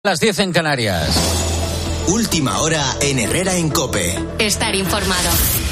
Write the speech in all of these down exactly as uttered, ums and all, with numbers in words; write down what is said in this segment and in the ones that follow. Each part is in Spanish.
Las diez en Canarias. Última hora en Herrera en COPE. Estar informado.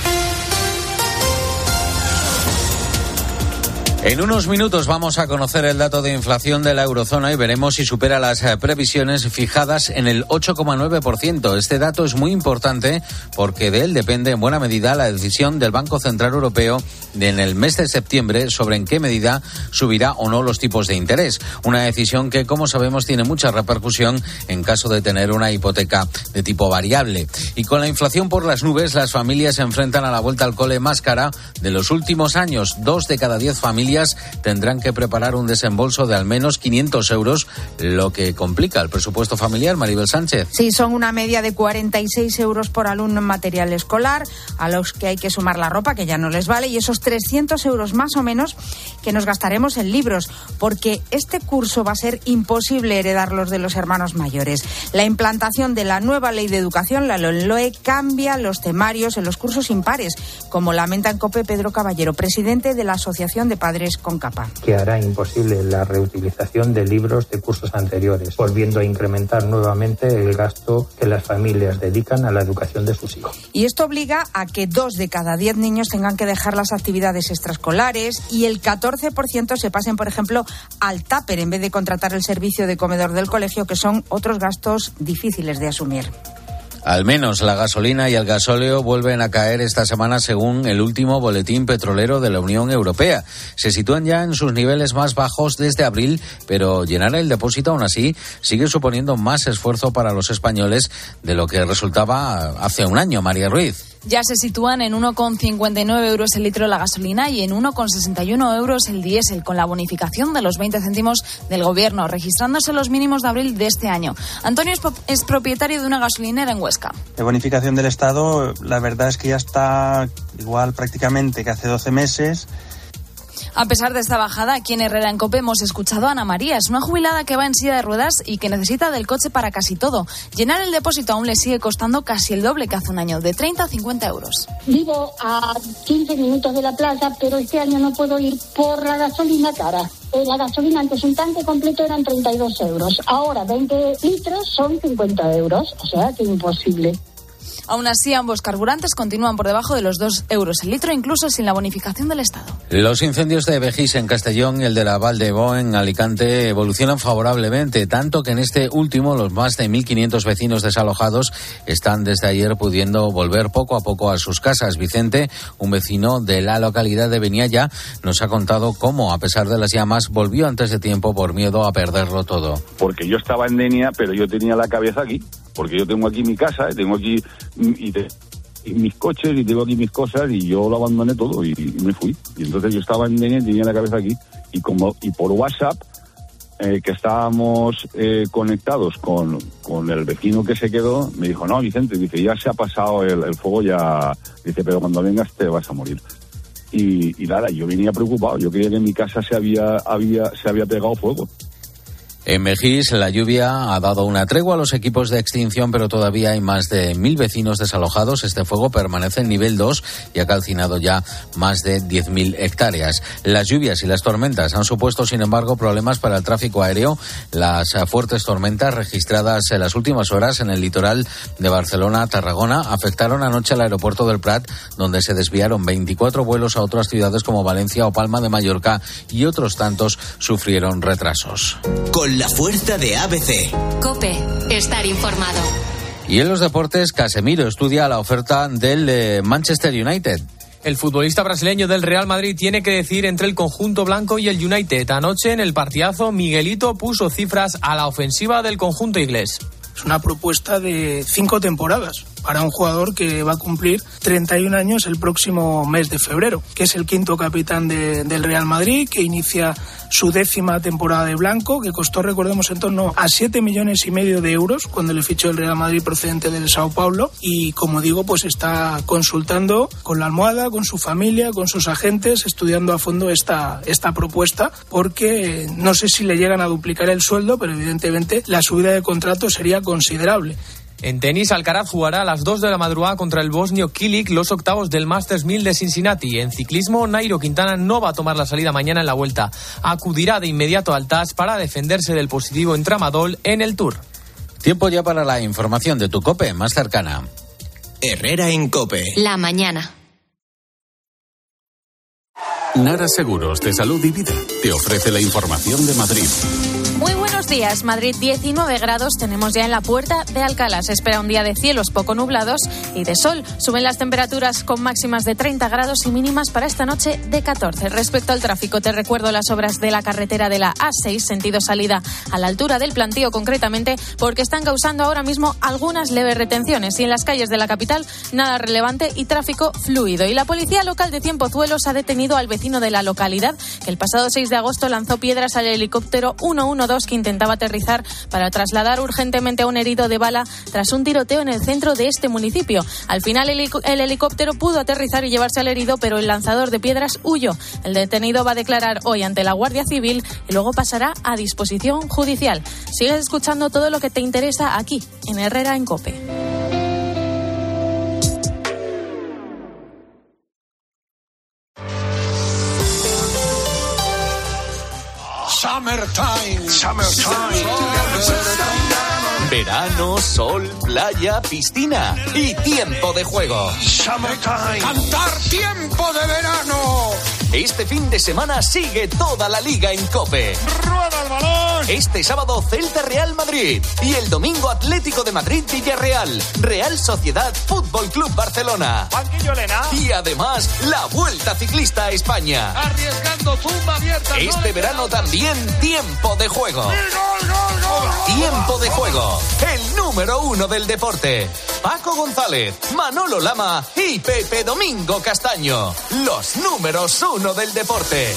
En unos minutos vamos a conocer el dato de inflación de la eurozona y veremos si supera las previsiones fijadas en el ocho coma nueve por ciento. Este dato es muy importante porque de él depende en buena medida la decisión del Banco Central Europeo de en el mes de septiembre sobre en qué medida subirá o no los tipos de interés. Una decisión que, como sabemos, tiene mucha repercusión en caso de tener una hipoteca de tipo variable. Y con la inflación por las nubes, las familias se enfrentan a la vuelta al cole más cara de los últimos años. Dos de cada diez familias tendrán que preparar un desembolso de al menos quinientos euros, lo que complica el presupuesto familiar. Maribel Sánchez. Sí, son una media de cuarenta y seis euros por alumno en material escolar, a los que hay que sumar la ropa, que ya no les vale, y esos trescientos euros más o menos que nos gastaremos en libros, porque este curso va a ser imposible heredar los de los hermanos mayores. La implantación de la nueva ley de educación, la LOMLOE, cambia los temarios en los cursos impares, como lamenta en COPE Pedro Caballero, presidente de la Asociación de Padres con capa. Que hará imposible la reutilización de libros de cursos anteriores, volviendo a incrementar nuevamente el gasto que las familias dedican a la educación de sus hijos. Y esto obliga a que dos de cada diez niños tengan que dejar las actividades extraescolares y el catorce por ciento se pasen, por ejemplo, al tupper en vez de contratar el servicio de comedor del colegio, que son otros gastos difíciles de asumir. Al menos la gasolina y el gasóleo vuelven a caer esta semana según el último boletín petrolero de la Unión Europea. Se sitúan ya en sus niveles más bajos desde abril, pero llenar el depósito aún así sigue suponiendo más esfuerzo para los españoles de lo que resultaba hace un año. María Ruiz. Ya se sitúan en uno coma cincuenta y nueve euros el litro la gasolina y en uno coma sesenta y uno euros el diésel, con la bonificación de los veinte céntimos del Gobierno, registrándose los mínimos de abril de este año. Antonio es, es propietario de una gasolinera en Huesca. La bonificación del Estado, la verdad es que ya está igual prácticamente que hace doce meses. A pesar de esta bajada, aquí en Herrera en COPE hemos escuchado a Ana María. Es una jubilada que va en silla de ruedas y que necesita del coche para casi todo. Llenar el depósito aún le sigue costando casi el doble que hace un año, de treinta a cincuenta euros. Vivo a quince minutos de la plaza, pero este año no puedo ir por la gasolina cara. La gasolina antes un tanque completo eran treinta y dos euros. Ahora veinte litros son cincuenta euros. O sea que imposible. Aún así, ambos carburantes continúan por debajo de los dos euros el litro, incluso sin la bonificación del Estado. Los incendios de Begís en Castellón y el de la Val de Bo en Alicante evolucionan favorablemente, tanto que en este último los más de mil quinientos vecinos desalojados están desde ayer pudiendo volver poco a poco a sus casas. Vicente, un vecino de la localidad de Benialla, nos ha contado cómo, a pesar de las llamas, volvió antes de tiempo por miedo a perderlo todo. Porque yo estaba en Denia, pero yo tenía la cabeza aquí. Porque yo tengo aquí mi casa, tengo aquí y, te, y mis coches y tengo aquí mis cosas y yo lo abandoné todo y, y me fui. Y entonces yo estaba en Denia y tenía la cabeza aquí y como y por WhatsApp, eh, que estábamos eh, conectados con, con el vecino que se quedó, me dijo, no, Vicente, dice, ya se ha pasado el, el fuego, ya, dice, pero cuando vengas te vas a morir. Y, y nada, yo venía preocupado, yo creía que en mi casa se había, había, se había pegado fuego. En Begís, la lluvia ha dado una tregua a los equipos de extinción, pero todavía hay más de mil vecinos desalojados. Este fuego permanece en nivel dos y ha calcinado ya más de diez mil hectáreas. Las lluvias y las tormentas han supuesto, sin embargo, problemas para el tráfico aéreo. Las fuertes tormentas registradas en las últimas horas en el litoral de Barcelona-Tarragona afectaron anoche al aeropuerto del Prat, donde se desviaron veinticuatro vuelos a otras ciudades como Valencia o Palma de Mallorca y otros tantos sufrieron retrasos. Con la fuerza de A B C. COPE, estar informado. Y en los deportes, Casemiro estudia la oferta del eh, Manchester United. El futbolista brasileño del Real Madrid tiene que decidir entre el conjunto blanco y el United. Anoche, en el partidazo, Miguelito puso cifras a la ofensiva del conjunto inglés. Es una propuesta de cinco temporadas para un jugador que va a cumplir treinta y un años el próximo mes de febrero, que es el quinto capitán de, del Real Madrid, que inicia su décima temporada de blanco, que costó, recordemos, en torno a siete millones y medio de euros cuando le fichó el Real Madrid procedente del Sao Paulo, y como digo, pues está consultando con la almohada, con su familia, con sus agentes, estudiando a fondo esta, esta propuesta, porque no sé si le llegan a duplicar el sueldo, pero evidentemente la subida de contrato sería considerable. En tenis, Alcaraz jugará a las dos de la madrugada contra el bosnio Kilic los octavos del Masters mil de Cincinnati. En ciclismo, Nairo Quintana no va a tomar la salida mañana en la Vuelta. Acudirá de inmediato al T A S para defenderse del positivo en tramadol en el Tour. Tiempo ya para la información de tu COPE más cercana. Herrera en COPE. La mañana. Nara Seguros de Salud y Vida te ofrece la información de Madrid. Muy buenos días. Madrid, diecinueve grados tenemos ya en la puerta de Alcalá. Se espera un día de cielos poco nublados y de sol. Suben las temperaturas con máximas de treinta grados y mínimas para esta noche de catorce. Respecto al tráfico, te recuerdo las obras de la carretera de la A seis, sentido salida a la altura del Plantío concretamente, porque están causando ahora mismo algunas leves retenciones. Y en las calles de la capital, nada relevante y tráfico fluido. Y la policía local de Cienpozuelos ha detenido al vecino de la localidad que el pasado seis de agosto lanzó piedras al helicóptero ciento doce que intentaba aterrizar para trasladar urgentemente a un herido de bala tras un tiroteo en el centro de este municipio. Al final el, el helicóptero pudo aterrizar y llevarse al herido, pero el lanzador de piedras huyó. El detenido va a declarar hoy ante la Guardia Civil y luego pasará a disposición judicial. Sigues escuchando todo lo que te interesa aquí, en Herrera en COPE. Summertime, summertime. Verano, sol, playa, piscina y tiempo de juego. Summertime. Cantar tiempo de verano. Este fin de semana sigue toda la liga en COPE. ¡Rueda el balón! Este sábado Celta Real Madrid y el domingo Atlético de Madrid Villarreal, Real Sociedad Fútbol Club Barcelona. Banquillo Elena. Y además la Vuelta Ciclista a España. Arriesgando tumba abierta. Este no verano también tiempo de juego. ¡Gol, gol, gol! Tiempo de juego. El número uno del deporte. Paco González, Manolo Lama y Pepe Domingo Castaño. Los números uno del deporte.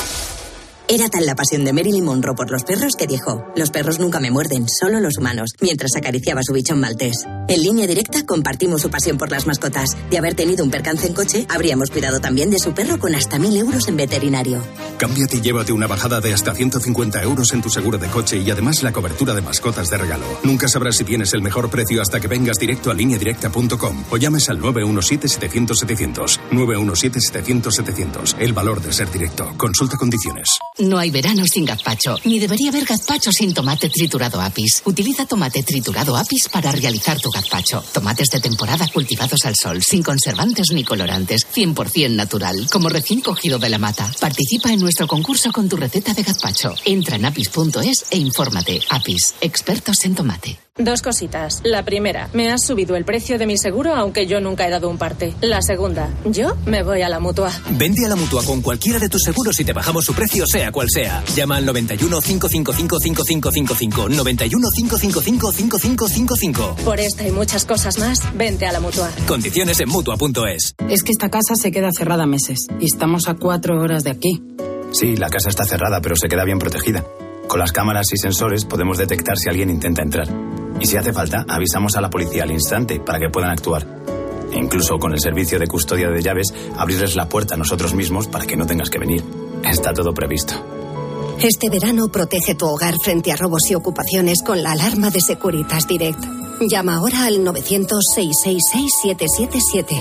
Era tal la pasión de Marilyn Monroe por los perros que dijo: los perros nunca me muerden, solo los humanos, mientras acariciaba su bichón maltés. En Línea Directa compartimos su pasión por las mascotas. De haber tenido un percance en coche, habríamos cuidado también de su perro con hasta mil euros en veterinario. Cámbiate y llévate una bajada de hasta ciento cincuenta euros en tu seguro de coche y además la cobertura de mascotas de regalo. Nunca sabrás si tienes el mejor precio hasta que vengas directo a línea directa punto com o llames al nueve uno siete, setecientos, setecientos. nueve uno siete, setecientos, setecientos. El valor de ser directo. Consulta condiciones. No hay verano sin gazpacho, ni debería haber gazpacho sin tomate triturado Apis. Utiliza tomate triturado Apis para realizar tu gazpacho. Tomates de temporada cultivados al sol, sin conservantes ni colorantes, cien por ciento natural, como recién cogido de la mata. Participa en nuestro concurso con tu receta de gazpacho. Entra en apis punto es e infórmate. Apis, expertos en tomate. Dos cositas. La primera, me has subido el precio de mi seguro aunque yo nunca he dado un parte. La segunda, yo me voy a la Mutua. Vente a la Mutua con cualquiera de tus seguros y te bajamos su precio sea cual sea. Llama al noventa y uno, cinco cinco cinco, cinco cinco cinco cinco. noventa y uno, cinco cinco cinco, cinco cinco cinco cinco. Por esta y muchas cosas más, vente a la Mutua. Condiciones en Mutua punto es. Es que esta casa se queda cerrada meses y estamos a cuatro horas de aquí. Sí, la casa está cerrada, pero se queda bien protegida. Con las cámaras y sensores podemos detectar si alguien intenta entrar. Y si hace falta, avisamos a la policía al instante para que puedan actuar. E incluso con el servicio de custodia de llaves, abrirles la puerta a nosotros mismos para que no tengas que venir. Está todo previsto. Este verano protege tu hogar frente a robos y ocupaciones con la alarma de Securitas Direct. Llama ahora al novecientos, seiscientos sesenta y seis, siete siete siete.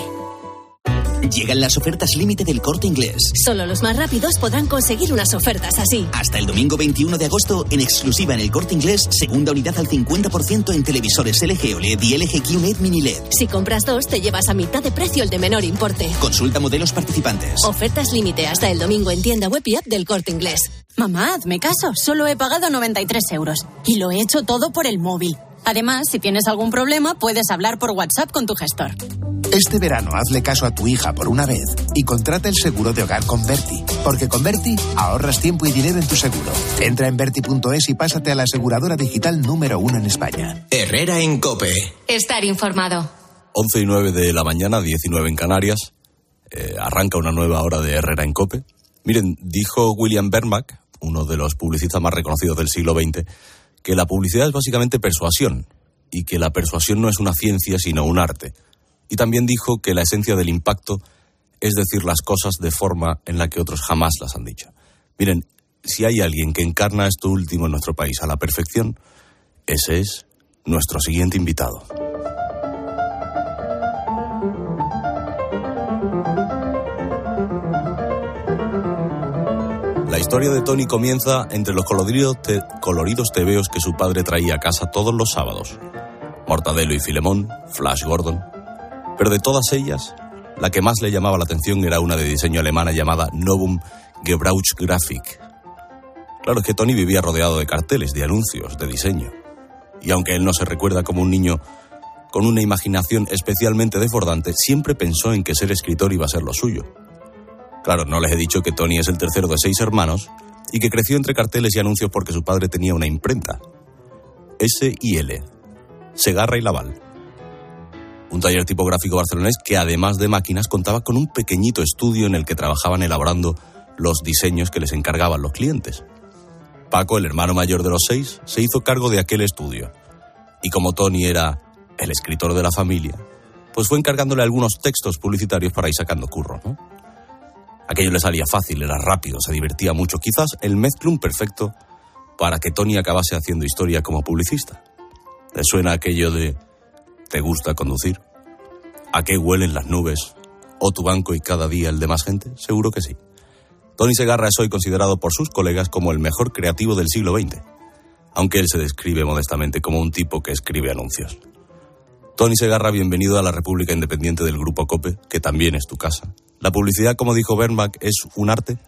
Llegan las ofertas límite del Corte Inglés. Solo los más rápidos podrán conseguir unas ofertas así. Hasta el domingo veintiuno de agosto, en exclusiva en el Corte Inglés, segunda unidad al cincuenta por ciento en televisores L G O L E D y L G Q N E D Mini L E D. Si compras dos, te llevas a mitad de precio el de menor importe. Consulta modelos participantes. Ofertas límite hasta el domingo en tienda web y app del Corte Inglés. Mamá, hazme caso. Solo he pagado noventa y tres euros. Y lo he hecho todo por el móvil. Además, si tienes algún problema, puedes hablar por WhatsApp con tu gestor. Este verano hazle caso a tu hija por una vez y contrata el seguro de hogar con Berti. Porque con Berti ahorras tiempo y dinero en tu seguro. Entra en berti punto es y pásate a la aseguradora digital número uno en España. Herrera en COPE. Estar informado. once y nueve de la mañana, diecinueve en Canarias. Eh, arranca una nueva hora de Herrera en COPE. Miren, dijo William Bernbach, uno de los publicistas más reconocidos del siglo veinte, que la publicidad es básicamente persuasión y que la persuasión no es una ciencia sino un arte. Y también dijo que la esencia del impacto es decir las cosas de forma en la que otros jamás las han dicho. Miren, si hay alguien que encarna esto último en nuestro país a la perfección, ese es nuestro siguiente invitado. La historia de Tony comienza entre los coloridos, te, coloridos tebeos que su padre traía a casa todos los sábados. Mortadelo y Filemón, Flash Gordon. Pero de todas ellas, la que más le llamaba la atención era una de diseño alemana llamada Novum Gebrauchsgrafik. Claro, es que Tony vivía rodeado de carteles, de anuncios, de diseño. Y aunque él no se recuerda como un niño con una imaginación especialmente desbordante, siempre pensó en que ser escritor iba a ser lo suyo. Claro, no les he dicho que Tony es el tercero de seis hermanos y que creció entre carteles y anuncios porque su padre tenía una imprenta. S y L, Segarra y Laval. Un taller tipográfico barcelonés que, además de máquinas, contaba con un pequeñito estudio en el que trabajaban elaborando los diseños que les encargaban los clientes. Paco, el hermano mayor de los seis, se hizo cargo de aquel estudio. Y como Tony era el escritor de la familia, pues fue encargándole algunos textos publicitarios para ir sacando curro, ¿no? Aquello le salía fácil, era rápido, se divertía mucho. Quizás el mezclum perfecto para que Tony acabase haciendo historia como publicista. ¿Le suena aquello de ¿te gusta conducir? ¿A qué huelen las nubes? ¿O tu banco y cada día el de más gente? Seguro que sí. Tony Segarra es hoy considerado por sus colegas como el mejor creativo del siglo veinte, aunque él se describe modestamente como un tipo que escribe anuncios. Tony Segarra, bienvenido a la República Independiente del Grupo COPE, que también es tu casa. ¿La publicidad, como dijo Bernbach, es un arte?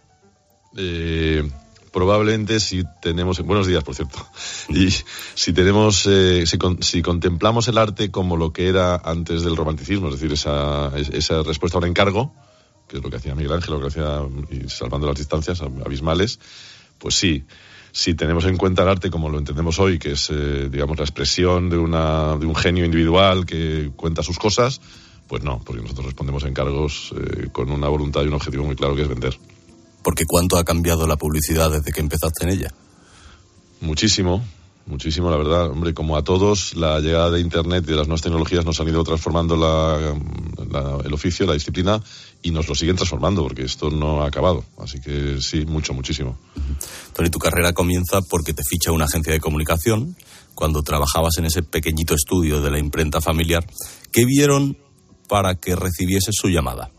Eh, probablemente si tenemos... Buenos días, por cierto. Y si tenemos... Eh, si, con, si contemplamos el arte como lo que era antes del romanticismo, es decir, esa, esa respuesta a un encargo, que es lo que hacía Miguel Ángel, lo que hacía, y salvando las distancias abismales, pues sí. Si tenemos en cuenta el arte como lo entendemos hoy, que es, eh, digamos, la expresión de, una, de un genio individual que cuenta sus cosas... Pues no, porque nosotros respondemos encargos eh, con una voluntad y un objetivo muy claro, que es vender. Porque ¿cuánto ha cambiado la publicidad desde que empezaste en ella? Muchísimo, muchísimo, la verdad. Hombre, como a todos, la llegada de Internet y de las nuevas tecnologías nos han ido transformando la, la, el oficio, la disciplina, y nos lo siguen transformando, porque esto no ha acabado. Así que sí, mucho, muchísimo. Tony, tu carrera comienza porque te ficha una agencia de comunicación, cuando trabajabas en ese pequeñito estudio de la imprenta familiar. ¿Qué vieron para que recibiese su llamada?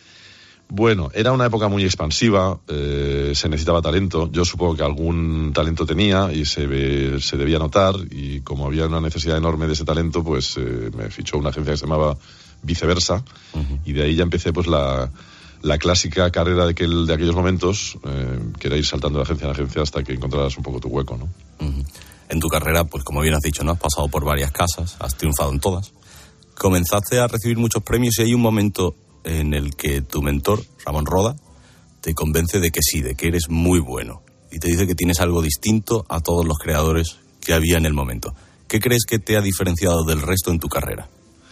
Bueno, era una época muy expansiva, eh, se necesitaba talento. Yo supongo que algún talento tenía y se, ve, se debía notar, y como había una necesidad enorme de ese talento, pues eh, me fichó una agencia que se llamaba Viceversa, uh-huh. Y de ahí ya empecé pues la, la clásica carrera de, aquel, de aquellos momentos, eh, que era ir saltando de agencia en agencia hasta que encontraras un poco tu hueco, ¿no? Uh-huh. En tu carrera, pues como bien has dicho, ¿no? Has pasado por varias casas, has triunfado en todas. Comenzaste a recibir muchos premios y hay un momento en el que tu mentor, Ramón Roda, te convence de que sí, de que eres muy bueno. Y te dice que tienes algo distinto a todos los creadores que había en el momento. ¿Qué crees que te ha diferenciado del resto en tu carrera?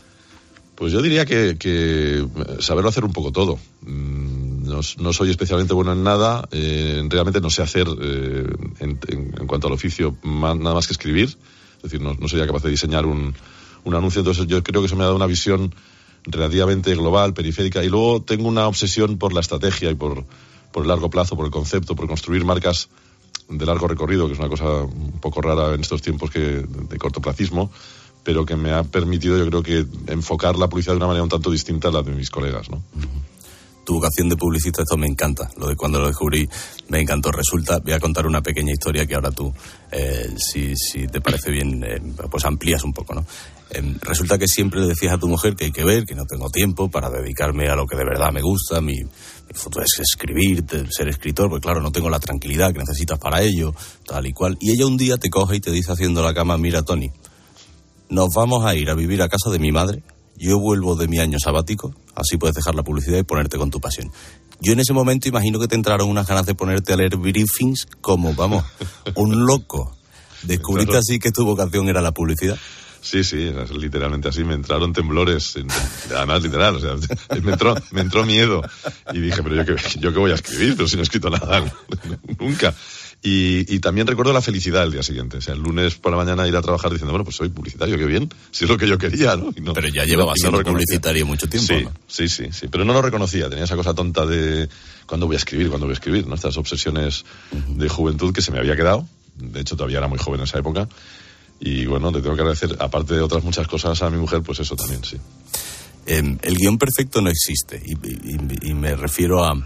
Pues yo diría que, que saberlo hacer un poco todo. No, no soy especialmente bueno en nada, eh, realmente no sé hacer, eh, en, en, en cuanto al oficio, más, nada más que escribir. Es decir, no, no sería capaz de diseñar un... un anuncio, entonces yo creo que eso me ha dado una visión relativamente global, periférica, y luego tengo una obsesión por la estrategia y por, por el largo plazo, por el concepto, por construir marcas de largo recorrido, que es una cosa un poco rara en estos tiempos que de, de cortoplacismo, pero que me ha permitido, yo creo que, enfocar la publicidad de una manera un tanto distinta a la de mis colegas, ¿no? Tu vocación de publicista, esto me encanta. Lo de cuando lo descubrí me encantó. Resulta, voy a contar una pequeña historia que ahora tú, eh, si, si te parece bien, eh, pues amplías un poco, ¿no? Eh, resulta que siempre le decías a tu mujer que hay que ver, que no tengo tiempo para dedicarme a lo que de verdad me gusta. Mi, mi futuro es escribir, ser escritor, porque claro, no tengo la tranquilidad que necesitas para ello, tal y cual. Y ella un día te coge y te dice haciendo la cama: mira, Tony, nos vamos a ir a vivir a casa de mi madre. Yo vuelvo de mi año sabático, así puedes dejar la publicidad y ponerte con tu pasión. Yo en ese momento imagino que te entraron unas ganas de ponerte a leer briefings como, vamos, un loco. ¿Descubriste así que tu vocación era la publicidad? Sí, sí, literalmente así, me entraron temblores, además literal, o sea, me entró, me entró miedo y dije, pero yo qué, yo qué voy a escribir, pero si no he escrito nada, nunca. Y, y también recuerdo la felicidad el día siguiente, o sea, el lunes por la mañana ir a trabajar diciendo, bueno, pues soy publicitario, qué bien, si es lo que yo quería, ¿no? Y no pero ya llevaba siendo no publicitario mucho tiempo, sí, ¿no? Sí, sí, sí, pero no lo reconocía, tenía esa cosa tonta de ¿cuándo voy a escribir? ¿Cuándo voy a escribir? ¿No? Estas obsesiones uh-huh. de juventud que se me había quedado, de hecho todavía era muy joven en esa época. Y bueno, te tengo que agradecer, aparte de otras muchas cosas, a mi mujer, pues eso también, sí. Eh, el guión perfecto no existe, y, y, y me refiero a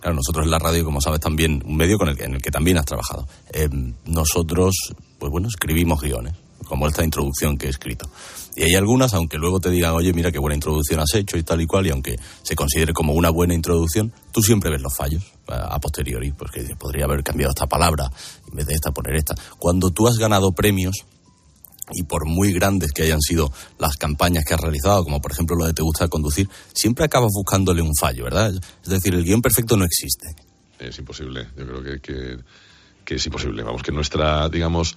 Claro, nosotros en la radio, como sabes, también, un medio con el que, en el que también has trabajado. Eh, nosotros, pues bueno, escribimos guiones, como esta introducción que he escrito. Y hay algunas, aunque luego te digan, oye, mira qué buena introducción has hecho y tal y cual, y aunque se considere como una buena introducción, tú siempre ves los fallos a, a posteriori, porque podría haber cambiado esta palabra, en vez de esta poner esta. Cuando tú has ganado premios, y por muy grandes que hayan sido las campañas que has realizado, como por ejemplo lo de Te gusta conducir, siempre acabas buscándole un fallo, ¿verdad? Es decir, el guión perfecto no existe. Es imposible, yo creo que, que, que es imposible. Vamos, que nuestra, digamos,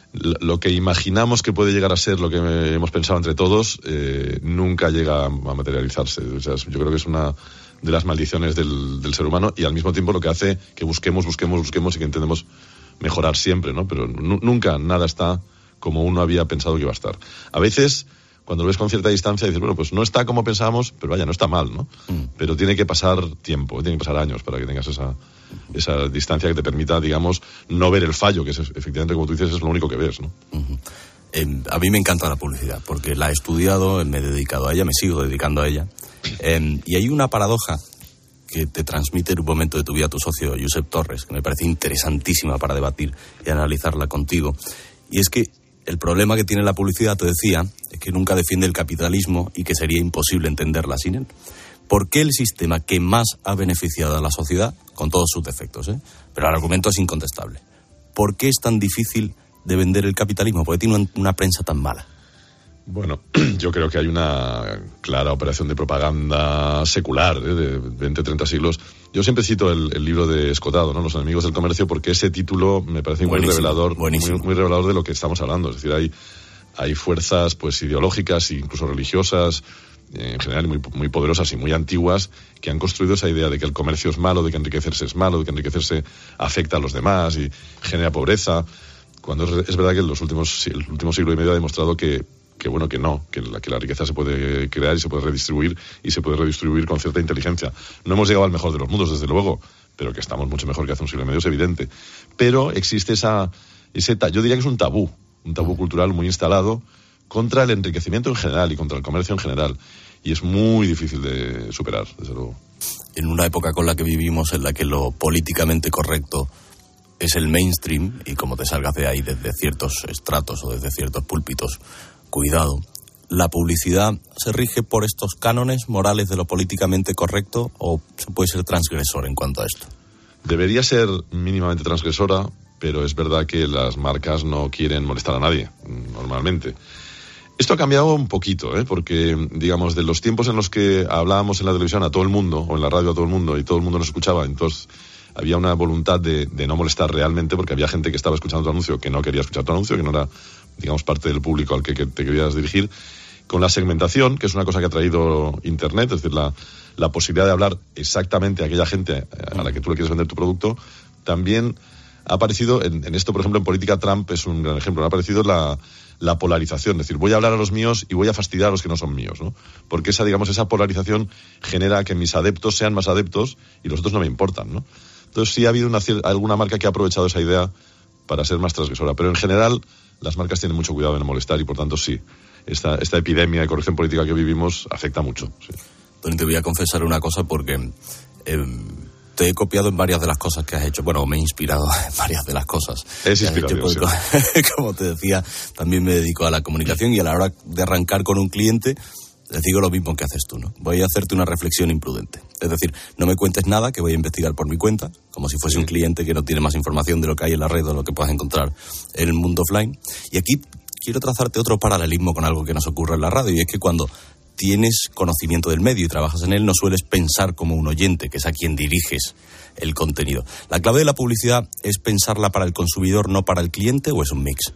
lo que imaginamos que puede llegar a ser, lo que hemos pensado entre todos, eh, nunca llega a materializarse. O sea, yo creo que es una de las maldiciones del, del ser humano, y al mismo tiempo lo que hace que busquemos, busquemos, busquemos y que intentemos mejorar siempre, ¿no? Pero n- nunca nada está como uno había pensado que iba a estar. A veces, cuando lo ves con cierta distancia, dices, bueno, pues no está como pensábamos, pero vaya, no está mal, ¿no? Mm. Pero tiene que pasar tiempo, tiene que pasar años para que tengas esa, esa distancia que te permita, digamos, no ver el fallo, que es, efectivamente, como tú dices, es lo único que ves, ¿no? Uh-huh. Eh, a mí me encanta la publicidad, porque la he estudiado, me he dedicado a ella, me sigo dedicando a ella. Eh, y hay una paradoja que te transmite en un momento de tu vida tu socio, Josep Torres, que me parece interesantísima para debatir y analizarla contigo. Y es que el problema que tiene la publicidad, te decía, es que nunca defiende el capitalismo y que sería imposible entenderla sin él. ¿Por qué el sistema que más ha beneficiado a la sociedad, con todos sus defectos, ¿eh? Pero el argumento es incontestable? ¿Por qué es tan difícil de vender el capitalismo? ¿Por qué tiene una prensa tan mala? Bueno, yo creo que hay una clara operación de propaganda secular, ¿eh? De veinte, treinta siglos. Yo siempre cito el, el libro de Escotado, ¿no? Los enemigos del comercio, porque ese título me parece muy revelador, muy, muy revelador de lo que estamos hablando. Es decir, hay, hay fuerzas, pues, ideológicas e incluso religiosas, eh, en general muy, muy poderosas y muy antiguas, que han construido esa idea de que el comercio es malo, de que enriquecerse es malo, de que enriquecerse afecta a los demás y genera pobreza. Cuando es, es verdad que en los últimos, el último siglo y medio ha demostrado que que bueno, que no, que la, que la riqueza se puede crear y se puede redistribuir, y se puede redistribuir con cierta inteligencia. No hemos llegado al mejor de los mundos, desde luego, pero que estamos mucho mejor que hace un siglo y medio es evidente. Pero existe esa, ese, yo diría que es un tabú, un tabú cultural muy instalado contra el enriquecimiento en general y contra el comercio en general, y es muy difícil de superar, desde luego. En una época con la que vivimos, en la que lo políticamente correcto es el mainstream, y como te salgas de ahí desde ciertos estratos o desde ciertos púlpitos, cuidado, ¿la publicidad se rige por estos cánones morales de lo políticamente correcto o se puede ser transgresor en cuanto a esto? Debería ser mínimamente transgresora, pero es verdad que las marcas no quieren molestar a nadie, normalmente. Esto ha cambiado un poquito, ¿eh? Porque, digamos, de los tiempos en los que hablábamos en la televisión a todo el mundo, o en la radio a todo el mundo, y todo el mundo nos escuchaba, entonces había una voluntad de, de no molestar realmente, porque había gente que estaba escuchando tu anuncio que no quería escuchar tu anuncio, que no era, digamos, parte del público al que, que te querías dirigir. Con la segmentación, que es una cosa que ha traído Internet, es decir, la, la posibilidad de hablar exactamente a aquella gente a la que tú le quieres vender tu producto, también ha aparecido, en, en esto, por ejemplo, en política, Trump es un gran ejemplo, ha aparecido la, la polarización, es decir, voy a hablar a los míos y voy a fastidiar a los que no son míos, ¿no? Porque esa, digamos, esa polarización genera que mis adeptos sean más adeptos y los otros no me importan, ¿no? Entonces sí ha habido una, alguna marca que ha aprovechado esa idea para ser más transgresora, pero en general las marcas tienen mucho cuidado en no molestar y por tanto sí, esta, esta epidemia de corrección política que vivimos afecta mucho. Sí. Tony, te voy a confesar una cosa porque eh, te he copiado en varias de las cosas que has hecho, bueno, me he inspirado en varias de las cosas es que has hecho, porque, sí. Como te decía, también me dedico a la comunicación y a la hora de arrancar con un cliente les digo lo mismo que haces tú, ¿no? Voy a hacerte una reflexión imprudente. Es decir, no me cuentes nada, que voy a investigar por mi cuenta, como si fuese sí. un cliente que no tiene más información de lo que hay en la red o lo que puedas encontrar en el mundo offline. Y aquí quiero trazarte otro paralelismo con algo que nos ocurre en la radio, y es que cuando tienes conocimiento del medio y trabajas en él, no sueles pensar como un oyente, que es a quien diriges el contenido. ¿La clave de la publicidad es pensarla para el consumidor, no para el cliente, o es un mix?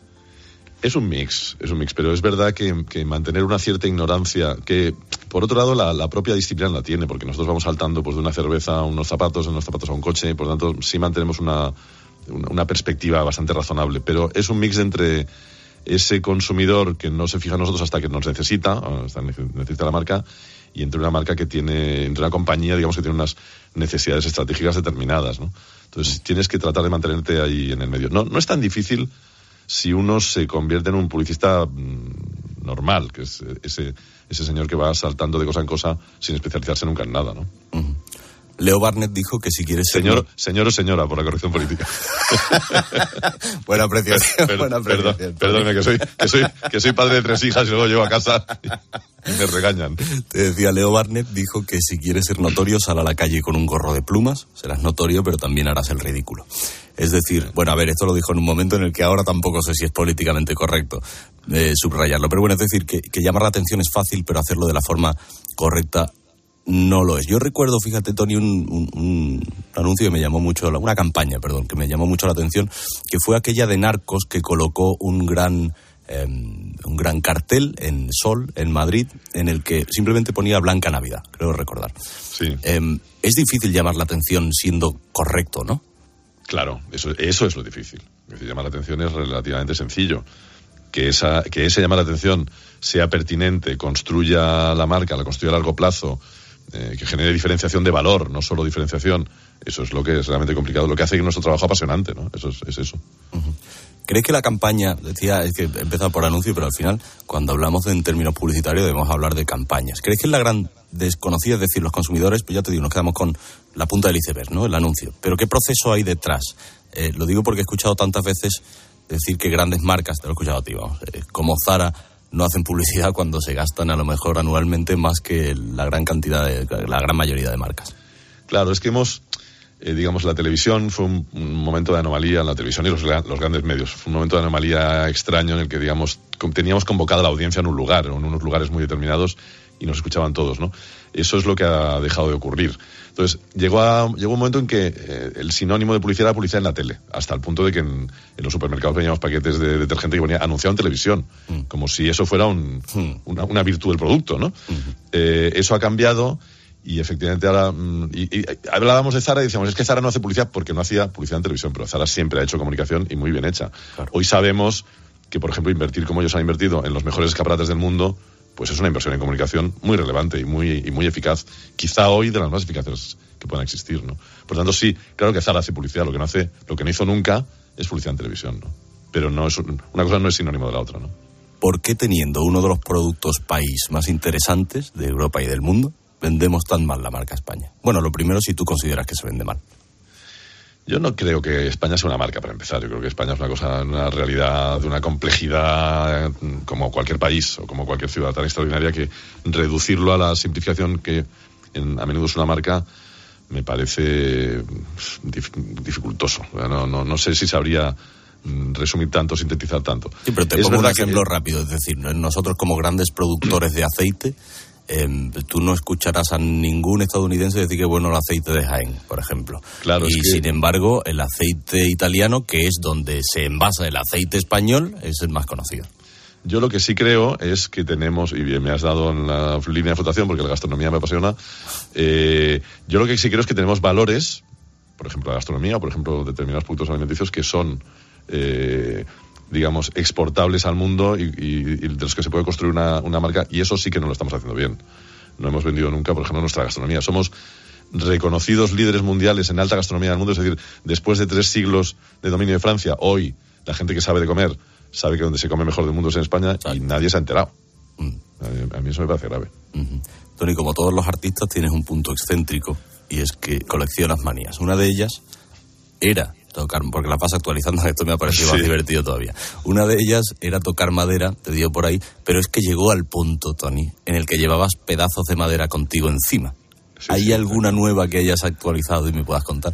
Es un mix, es un mix, pero es verdad que, que mantener una cierta ignorancia, que por otro lado la, la propia disciplina la tiene, porque nosotros vamos saltando pues de una cerveza a unos zapatos, de unos zapatos a un coche, y por lo tanto sí mantenemos una, una, una perspectiva bastante razonable, pero es un mix entre ese consumidor que no se fija en nosotros hasta que nos necesita, hasta necesita la marca, y entre una marca que tiene, entre una compañía, digamos, que tiene unas necesidades estratégicas determinadas, ¿no? Entonces tienes que tratar de mantenerte ahí en el medio. No, no es tan difícil si uno se convierte en un publicista mmm, normal, que es ese, ese señor que va saltando de cosa en cosa sin especializarse nunca en nada, ¿no? Uh-huh. Leo Barnett dijo que si quieres ser... Señor, señor o señora, por la corrección política. Buena apreciación. Per, buena apreciación. Perdón, perdóneme, que soy, que, soy, que soy padre de tres hijas y luego llego a casa y me regañan. Te decía, Leo Barnett dijo que si quieres ser notorio, sal a la calle con un gorro de plumas, serás notorio, pero también harás el ridículo. Es decir, bueno, a ver, esto lo dijo en un momento en el que ahora tampoco sé si es políticamente correcto eh, subrayarlo, pero bueno, es decir, que, que llamar la atención es fácil, pero hacerlo de la forma correcta no lo es. Yo recuerdo, fíjate, Tony, un, un, un anuncio que me llamó mucho, una campaña, perdón, que me llamó mucho la atención, que fue aquella de Narcos que colocó un gran, eh, un gran cartel en Sol, en Madrid, en el que simplemente ponía Blanca Navidad, creo recordar. Sí. Eh, es difícil llamar la atención siendo correcto, ¿no? Claro, eso, eso es lo difícil. Es decir, llamar la atención es relativamente sencillo. Que, esa, que ese llamar la atención sea pertinente, construya la marca, la construya a largo plazo, eh, que genere diferenciación de valor, no solo diferenciación, eso es lo que es realmente complicado, lo que hace que nuestro trabajo apasionante, ¿no? Eso es, es eso. Uh-huh. ¿Crees que la campaña, decía, es que he empezado por anuncio, pero al final, cuando hablamos de, en términos publicitarios, debemos hablar de campañas? ¿Crees que es la gran desconocida? Es decir, los consumidores, pues ya te digo, nos quedamos con la punta del iceberg, ¿no? El anuncio. Pero ¿qué proceso hay detrás? Eh, lo digo porque he escuchado tantas veces decir que grandes marcas, te lo he escuchado a ti, vamos, eh, como Zara, no hacen publicidad cuando se gastan a lo mejor anualmente más que la gran cantidad de, la gran mayoría de marcas. Claro, es que hemos, eh, digamos, la televisión fue un, un momento de anomalía, la televisión y los, los grandes medios, fue un momento de anomalía extraño en el que, digamos, teníamos convocada la audiencia en un lugar, en unos lugares muy determinados, y nos escuchaban todos, ¿no? Eso es lo que ha dejado de ocurrir. Entonces, llegó, a, llegó un momento en que eh, el sinónimo de publicidad era publicidad en la tele, hasta el punto de que en, en los supermercados veníamos paquetes de detergente que ponía anunciado en televisión, mm. como si eso fuera un, mm. una, una virtud del producto, ¿no? Mm. Eh, eso ha cambiado y efectivamente ahora... Y, y, hablábamos de Zara y decíamos, es que Zara no hace publicidad porque no hacía publicidad en televisión, pero Zara siempre ha hecho comunicación y muy bien hecha. Claro. Hoy sabemos que, por ejemplo, invertir como ellos han invertido en los mejores escaparates del mundo, pues es una inversión en comunicación muy relevante y muy, y muy eficaz, quizá hoy de las más eficaces que puedan existir, ¿no? Por tanto, sí, claro que Zara hace publicidad, lo que no hace, lo que no hizo nunca es publicidad en televisión, ¿no? Pero no es, una cosa no es sinónimo de la otra, ¿no? ¿Por qué, teniendo uno de los productos país más interesantes de Europa y del mundo, vendemos tan mal la marca España? Bueno, lo primero, si tú consideras que se vende mal. Yo no creo que España sea una marca, para empezar. Yo creo que España es una cosa, una realidad de una complejidad como cualquier país o como cualquier ciudad tan extraordinaria que reducirlo a la simplificación que en, a menudo es una marca me parece dif, dificultoso. No, no, no sé si sabría resumir tanto, sintetizar tanto. Sí, pero te es pongo un ejemplo que... rápido. Es decir, nosotros como grandes productores de aceite, Eh, tú no escucharás a ningún estadounidense decir que bueno el aceite de Jaén, por ejemplo. Claro, y es que... sin embargo, el aceite italiano, que es donde se envasa el aceite español, es el más conocido. Yo lo que sí creo es que tenemos, y bien me has dado en la línea de flotación porque la gastronomía me apasiona, eh, yo lo que sí creo es que tenemos valores, por ejemplo la gastronomía o por ejemplo determinados productos alimenticios que son... Eh, digamos, exportables al mundo y, y, y de los que se puede construir una, una marca, y eso sí que no lo estamos haciendo bien. No hemos vendido nunca, por ejemplo, nuestra gastronomía. Somos reconocidos líderes mundiales en alta gastronomía del mundo, es decir, después de tres siglos de dominio de Francia, hoy la gente que sabe de comer sabe que donde se come mejor del mundo es en España y nadie se ha enterado. Mm. A, a mí eso me parece grave. Uh-huh. Tony, como todos los artistas, tienes un punto excéntrico y es que coleccionas manías. Una de ellas era tocar, porque la vas actualizando, esto me ha parecido sí. más divertido todavía. Una de ellas era tocar madera, te digo por ahí, pero es que llegó al punto, Tony, en el que llevabas pedazos de madera contigo encima. Sí, ¿Hay sí, alguna sí. nueva que hayas actualizado y me puedas contar?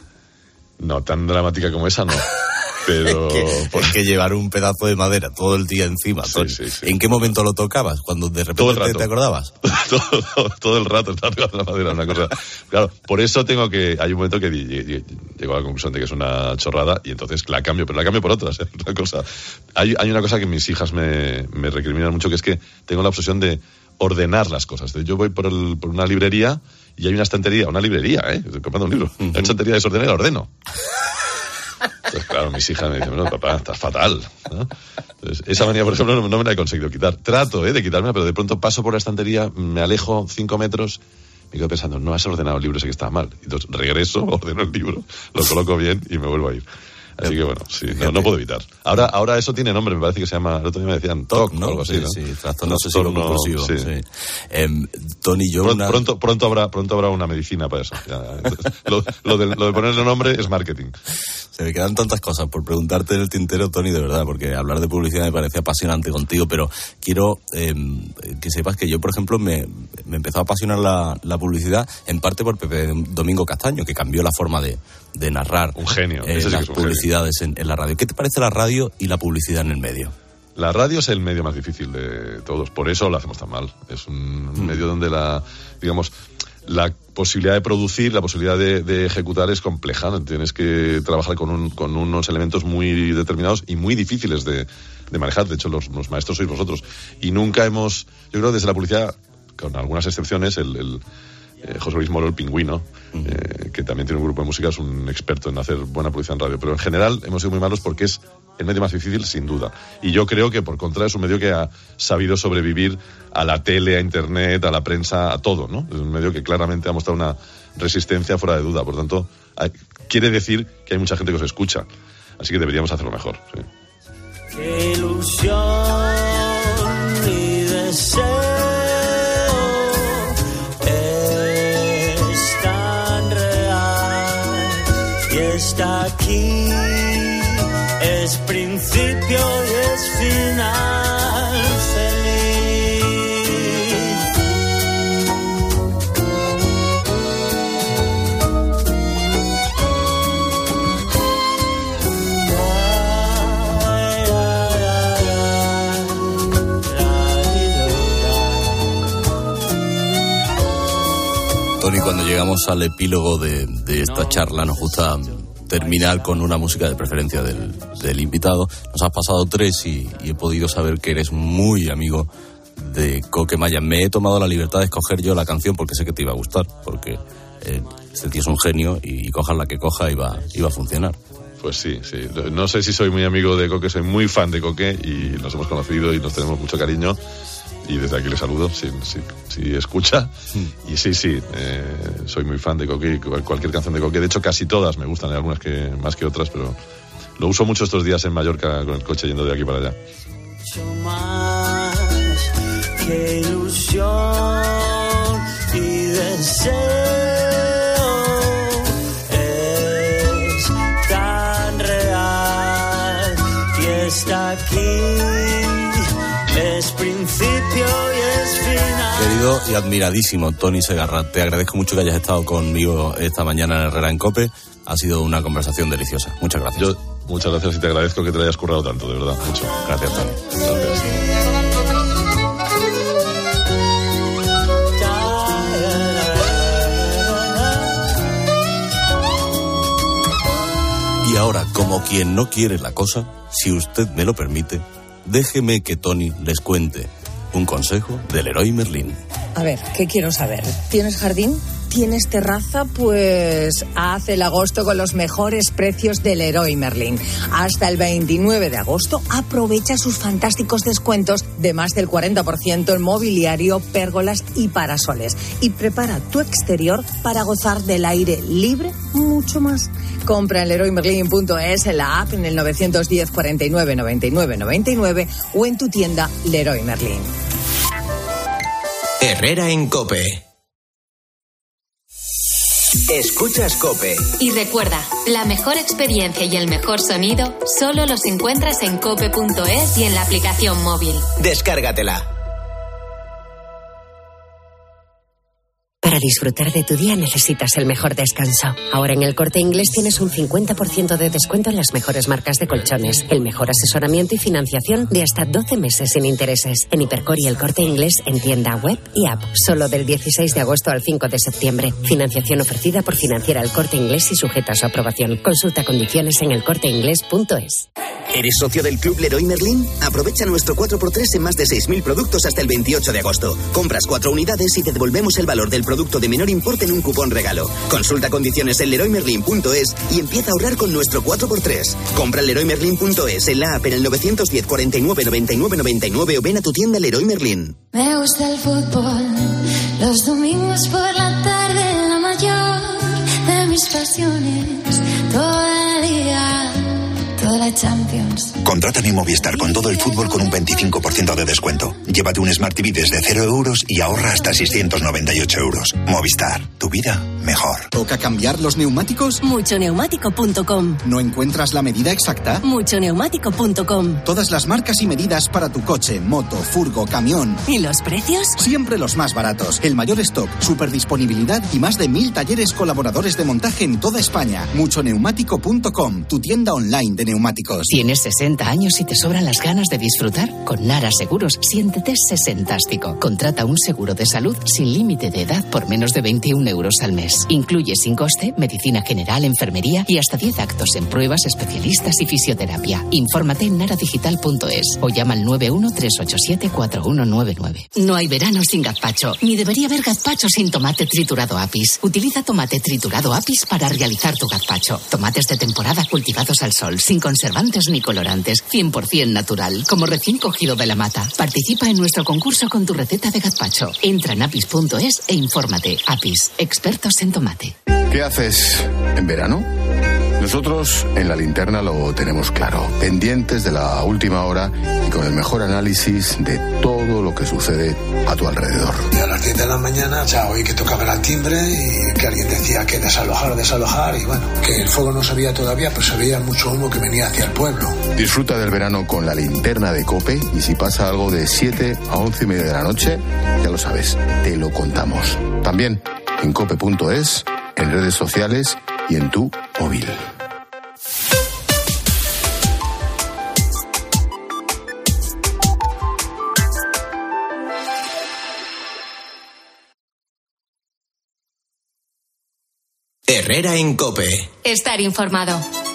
No, tan dramática como esa no. Pero... es, que, por... es que llevar un pedazo de madera todo el día encima, sí, sí, sí. ¿En qué momento lo tocabas? ¿Cuando de repente te, te acordabas? todo, todo, todo el rato estaba pegando la madera, una cosa... Claro, por eso tengo que... Hay un momento que llego a la conclusión de que es una chorrada y entonces la cambio, pero la cambio por otras, ¿eh? Otra cosa. Hay, hay una cosa que mis hijas me, me recriminan mucho, que es que tengo la obsesión de ordenar las cosas. Yo voy por, el, por una librería y hay una estantería, una librería, ¿eh? Estoy comprando un libro. Hay una estantería desordenada y la ordeno. Entonces, claro, mis hijas me dicen, bueno, papá, estás fatal, ¿no? Entonces, esa manía, por ejemplo, no, no me la he conseguido quitar. Trato, ¿eh?, de quitármela, pero de pronto paso por la estantería, me alejo cinco metros, me quedo pensando, no has ordenado el libro, sé que estaba mal. Entonces regreso, ordeno el libro, lo coloco bien y me vuelvo a ir. Así que bueno, sí, no, no puedo evitar. Ahora ahora eso tiene nombre, me parece que se llama, el otro día me decían T O C, ¿no? O algo así, sí, ¿no? Sí, trastorno obsesivo compulsivo. Sí. Sí. Eh, Tony, yo pronto, una... pronto, pronto, habrá, pronto habrá una medicina para eso. Ya, entonces, lo, lo, de, lo de ponerle nombre es marketing. Se me quedan tantas cosas por preguntarte en el tintero, Tony, de verdad, porque hablar de publicidad me parece apasionante contigo, pero quiero eh, que sepas que yo, por ejemplo, me, me empezó a apasionar la, la publicidad en parte por Pepe Domingo Castaño, que cambió la forma de, de narrar un genio, eh, ese sí las que es un publicidades genio. En, en la radio. ¿Qué te parece la radio y la publicidad en el medio? La radio es el medio más difícil de todos, por eso lo hacemos tan mal. Es un mm. medio donde la, digamos, la posibilidad de producir, la posibilidad de, de ejecutar es compleja. Tienes que trabajar con, un, con unos elementos muy determinados y muy difíciles de, de manejar. De hecho, los, los maestros sois vosotros. Y nunca hemos, yo creo desde la publicidad, con algunas excepciones, el, el eh, José Luis Moro, el Pingüino, uh-huh. eh, que también tiene un grupo de música, es un experto en hacer buena publicidad en radio. Pero en general hemos sido muy malos porque es el medio más difícil, sin duda. Y yo creo que, por contra, es un medio que ha sabido sobrevivir a la tele, a internet, a la prensa, a todo, ¿no? Es un medio que claramente ha mostrado una resistencia fuera de duda. Por tanto, hay, quiere decir que hay mucha gente que os escucha. Así que deberíamos hacerlo mejor, sí. Qué ilusión y deseo es tan real y está aquí. Es principio y es final feliz. Tony, cuando llegamos al epílogo de, de esta charla nos gusta terminar con una música de preferencia del, del invitado. Nos has pasado tres y, y he podido saber que eres muy amigo de Coque Maya. Me he tomado la libertad de escoger yo la canción porque sé que te iba a gustar, porque eh, este tío es un genio y, y cojas la que coja iba, iba a funcionar. Pues sí, sí. No sé si soy muy amigo de Coque, soy muy fan de Coque y nos hemos conocido y nos tenemos mucho cariño. Y desde aquí le saludo, si, si, si escucha. Mm. Y sí, sí, eh, soy muy fan de Coque, cualquier canción de Coque. De hecho, casi todas me gustan, hay algunas que más que otras, pero lo uso mucho estos días en Mallorca con el coche yendo de aquí para allá. Más que ilusión y deseo es tan real y está aquí. Es principio y es final. Querido y admiradísimo Tony Segarra, te agradezco mucho que hayas estado conmigo esta mañana en Herrera en COPE. Ha sido una conversación deliciosa. Muchas gracias. Yo, muchas gracias y te agradezco que te hayas currado tanto, de verdad. Mucho. Gracias, Tony. Gracias. Y ahora, como quien no quiere la cosa, si usted me lo permite, déjeme que Tony les cuente un consejo del Leroy Merlin. A ver, ¿qué quiero saber? ¿Tienes jardín? ¿Tienes terraza? Pues haz el agosto con los mejores precios del Leroy Merlin. Hasta el veintinueve de agosto aprovecha sus fantásticos descuentos de más del cuarenta por ciento en mobiliario, pérgolas y parasoles. Y prepara tu exterior para gozar del aire libre mucho más. Compra en leroy merlin punto es, en la app, en el nueve uno cero, cuarenta y nueve, noventa y nueve, noventa y nueve o en tu tienda Leroy Merlin. Herrera en COPE. Escuchas COPE. Y recuerda, la mejor experiencia y el mejor sonido solo los encuentras en cope punto es y en la aplicación móvil. Descárgatela. Para disfrutar de tu día necesitas el mejor descanso. Ahora en El Corte Inglés tienes un cincuenta por ciento de descuento en las mejores marcas de colchones, el mejor asesoramiento y financiación de hasta doce meses sin intereses. En Hipercor y El Corte Inglés en tienda, web y app. Solo del dieciséis de agosto al cinco de septiembre. Financiación ofrecida por Financiera El Corte Inglés y sujeta a su aprobación. Consulta condiciones en el corte inglés punto es. ¿Eres socio del Club Leroy Merlin? Aprovecha nuestro cuatro por tres en más de seis mil productos hasta el veintiocho de agosto. Compras cuatro unidades y te devolvemos el valor del producto de menor importe en un cupón regalo. Consulta condiciones en leroy merlin punto es y empieza a ahorrar con nuestro cuatro por tres. Compra en leroy merlin punto es, en la app, en el nueve uno cero, cuarenta y nueve, noventa y nueve, noventa y nueve o ven a tu tienda Leroy Merlin. Me gusta el fútbol, los domingos por la tarde, la mayor de mis pasiones, todo el día Champions. Contrata mi Movistar con todo el fútbol con un veinticinco por ciento de descuento. Llévate un Smart T V desde cero euros y ahorra hasta seiscientos noventa y ocho euros. Movistar, tu vida mejor. ¿Toca cambiar los neumáticos? mucho neumático punto com. ¿No encuentras la medida exacta? mucho neumático punto com. Todas las marcas y medidas para tu coche, moto, furgo, camión. ¿Y los precios? Siempre los más baratos. El mayor stock, super disponibilidad y más de mil talleres colaboradores de montaje en toda España. mucho neumático punto com, tu tienda online de neumáticos. ¿Tienes sesenta años y te sobran las ganas de disfrutar? Con Nara Seguros, siéntete sesentástico. Contrata un seguro de salud sin límite de edad por menos de veintiún euros al mes. Incluye sin coste medicina general, enfermería y hasta diez actos en pruebas, especialistas y fisioterapia. Infórmate en nara digital punto es o llama al nueve uno tres ocho siete cuatro uno nueve nueve. No hay verano sin gazpacho, ni debería haber gazpacho sin tomate triturado Apis. Utiliza tomate triturado Apis para realizar tu gazpacho. Tomates de temporada cultivados al sol, sin conservantes ni colorantes, cien por ciento natural, como recién cogido de la mata. Participa en nuestro concurso con tu receta de gazpacho. Entra en apis punto es e infórmate. Apis, expertos en tomate. ¿Qué haces en verano? Nosotros en La Linterna lo tenemos claro, pendientes de la última hora y con el mejor análisis de todo lo que sucede a tu alrededor. Y a las diez de la mañana ya oí que tocaba el timbre y que alguien decía que desalojar, desalojar y bueno, que el fuego no se veía todavía, pero se veía mucho humo que venía hacia el pueblo. Disfruta del verano con La Linterna de COPE y si pasa algo de siete a once y media de la noche, ya lo sabes, te lo contamos. También en cope punto es, en redes sociales y en tu móvil. Herrera en COPE. Estar informado.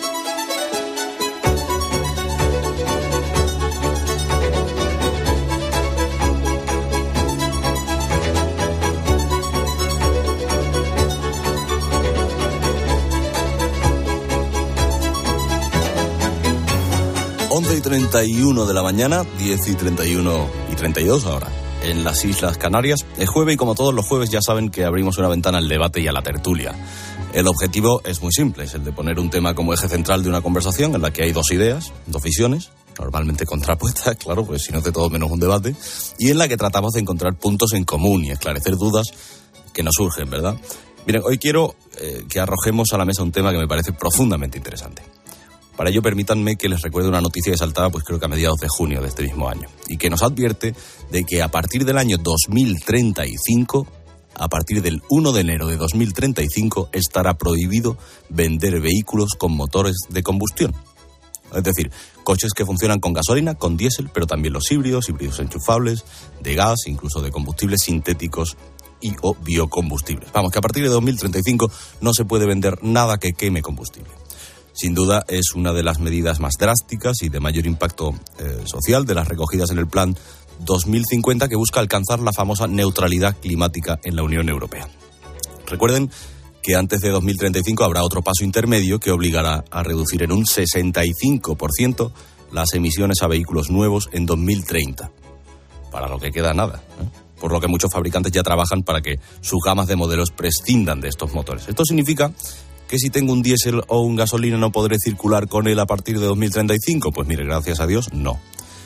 once y treinta y uno de la mañana, diez y treinta y uno y treinta y dos ahora, en las Islas Canarias. Es jueves y como todos los jueves ya saben que abrimos una ventana al debate y a la tertulia. El objetivo es muy simple, es el de poner un tema como eje central de una conversación en la que hay dos ideas, dos visiones, normalmente contrapuestas, claro, pues si no es de todo menos un debate, y en la que tratamos de encontrar puntos en común y esclarecer dudas que nos surgen, ¿verdad? Miren, hoy quiero eh, que arrojemos a la mesa un tema que me parece profundamente interesante. Para ello, permítanme que les recuerde una noticia que saltaba, pues creo que a mediados de junio de este mismo año, y que nos advierte de que a partir del año dos mil treinta y cinco, a partir del uno de enero de dos mil treinta y cinco, estará prohibido vender vehículos con motores de combustión. Es decir, coches que funcionan con gasolina, con diésel, pero también los híbridos, híbridos enchufables, de gas, incluso de combustibles sintéticos y o biocombustibles. Vamos, que a partir de dos mil treinta y cinco no se puede vender nada que queme combustible. Sin duda es una de las medidas más drásticas y de mayor impacto eh, social de las recogidas en el Plan dos mil cincuenta, que busca alcanzar la famosa neutralidad climática en la Unión Europea. Recuerden que antes de dos mil treinta y cinco habrá otro paso intermedio que obligará a reducir en un sesenta y cinco por ciento las emisiones a vehículos nuevos en dos mil treinta. Para lo que queda nada, ¿eh? Por lo que muchos fabricantes ya trabajan para que sus gamas de modelos prescindan de estos motores. Esto significa que si tengo un diésel o un gasolina no podré circular con él a partir de dos mil treinta y cinco. Pues mire, gracias a Dios, no.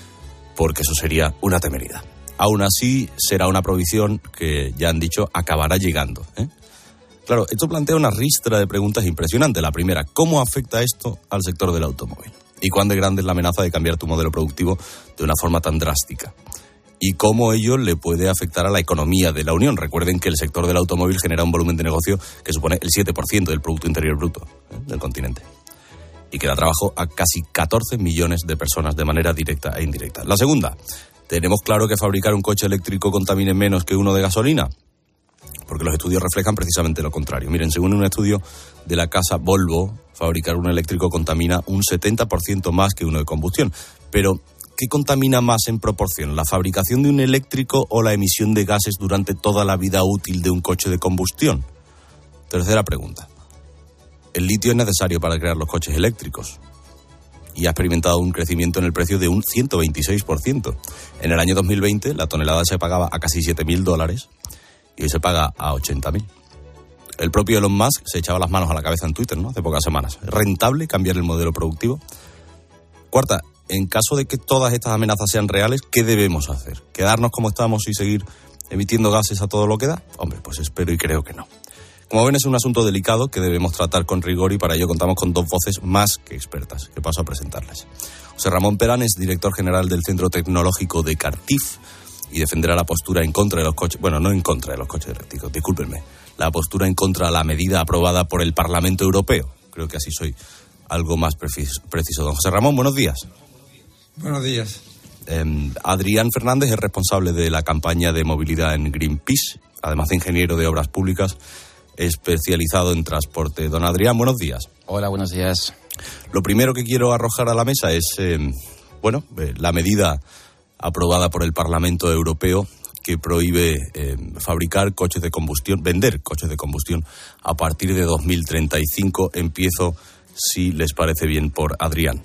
Porque eso sería una temeridad. Aún así, será una provisión que, ya han dicho, acabará llegando, ¿eh? Claro, esto plantea una ristra de preguntas impresionante. La primera, ¿cómo afecta esto al sector del automóvil? ¿Y cuán de grande es la amenaza de cambiar tu modelo productivo de una forma tan drástica? ¿Y cómo ello le puede afectar a la economía de la Unión? Recuerden que el sector del automóvil genera un volumen de negocio que supone el siete por ciento del Producto Interior Bruto, ¿eh?, del continente. Y que da trabajo a casi catorce millones de personas de manera directa e indirecta. La segunda, ¿tenemos claro que fabricar un coche eléctrico contamine menos que uno de gasolina? Porque los estudios reflejan precisamente lo contrario. Miren, según un estudio de la casa Volvo, fabricar un eléctrico contamina un setenta por ciento más que uno de combustión. Pero ¿qué contamina más en proporción? ¿La fabricación de un eléctrico o la emisión de gases durante toda la vida útil de un coche de combustión? Tercera pregunta. El litio es necesario para crear los coches eléctricos y ha experimentado un crecimiento en el precio de un ciento veintiséis por ciento. En el año dos mil veinte la tonelada se pagaba a casi siete mil dólares y hoy se paga a ochenta mil. El propio Elon Musk se echaba las manos a la cabeza en Twitter, ¿no?, hace pocas semanas. ¿Es rentable cambiar el modelo productivo? Cuarta, en caso de que todas estas amenazas sean reales, ¿qué debemos hacer? ¿Quedarnos como estamos y seguir emitiendo gases a todo lo que da? Hombre, pues espero y creo que no. Como ven, es un asunto delicado que debemos tratar con rigor y para ello contamos con dos voces más que expertas, que paso a presentarles. José Ramón Perán es director general del Centro Tecnológico de Cartif y defenderá la postura en contra de los coches, bueno, no en contra de los coches eléctricos, discúlpenme, la postura en contra de la medida aprobada por el Parlamento Europeo. Creo que así soy algo más preciso. Don José Ramón, buenos días. Buenos días. Eh, Adrián Fernández es responsable de la campaña de movilidad en Greenpeace, además de ingeniero de obras públicas, especializado en transporte. Don Adrián, buenos días. Hola, buenos días. Lo primero que quiero arrojar a la mesa es, eh, bueno, eh, la medida aprobada por el Parlamento Europeo que prohíbe eh, fabricar coches de combustión, vender coches de combustión a partir de dos mil treinta y cinco. Empiezo, si les parece bien, por Adrián.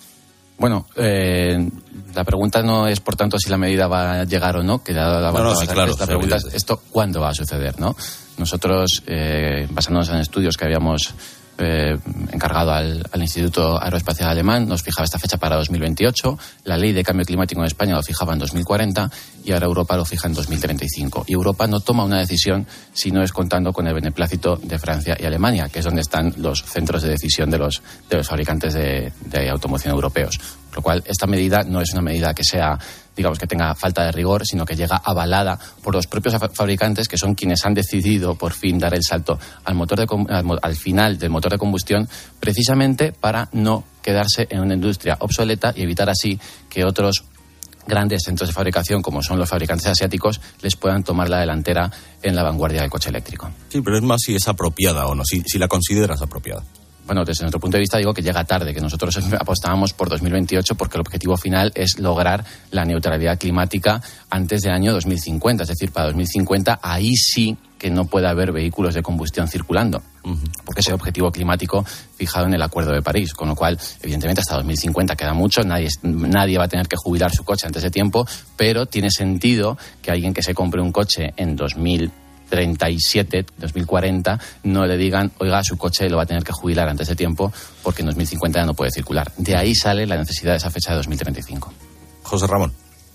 Bueno, eh, la pregunta no es, por tanto, si la medida va a llegar o no, que la, la, no, no, sí, claro, la pregunta es esto, ¿cuándo va a suceder, no? Nosotros, eh, basándonos en estudios que habíamos eh, encargado al, al Instituto Aeroespacial Alemán, nos fijaba esta fecha para dos mil veintiocho, la Ley de Cambio Climático en España lo fijaba en dos mil cuarenta y ahora Europa lo fija en dos mil treinta y cinco. Y Europa no toma una decisión si no es contando con el beneplácito de Francia y Alemania, que es donde están los centros de decisión de los, de los fabricantes de, de automoción europeos. Por lo cual, esta medida no es una medida que sea, digamos, que tenga falta de rigor, sino que llega avalada por los propios fabricantes, que son quienes han decidido por fin dar el salto al motor de, al, al final del motor de combustión, precisamente para no quedarse en una industria obsoleta y evitar así que otros grandes centros de fabricación, como son los fabricantes asiáticos, les puedan tomar la delantera en la vanguardia del coche eléctrico. Sí, pero es más si es apropiada o no, si, si la consideras apropiada. Bueno, desde nuestro punto de vista digo que llega tarde, que nosotros apostábamos por dos mil veintiocho porque el objetivo final es lograr la neutralidad climática antes del año dos mil cincuenta. Es decir, para dos mil cincuenta ahí sí que no puede haber vehículos de combustión circulando, uh-huh. porque es el objetivo climático fijado en el Acuerdo de París. Con lo cual, evidentemente, hasta dos mil cincuenta queda mucho, nadie, nadie va a tener que jubilar su coche antes de tiempo, pero tiene sentido que alguien que se compre un coche en dos mil treinta y siete, dos mil cuarenta, no le digan, oiga, su coche lo va a tener que jubilar antes de tiempo porque en dos mil cincuenta ya no puede circular. De ahí sale la necesidad de esa fecha de dos mil treinta y cinco. José Ramón.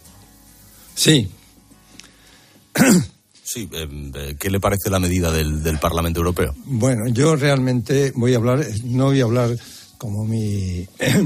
Sí. Sí, eh, ¿qué le parece la medida del, del Parlamento Europeo? Bueno, yo realmente voy a hablar, no voy a hablar como mi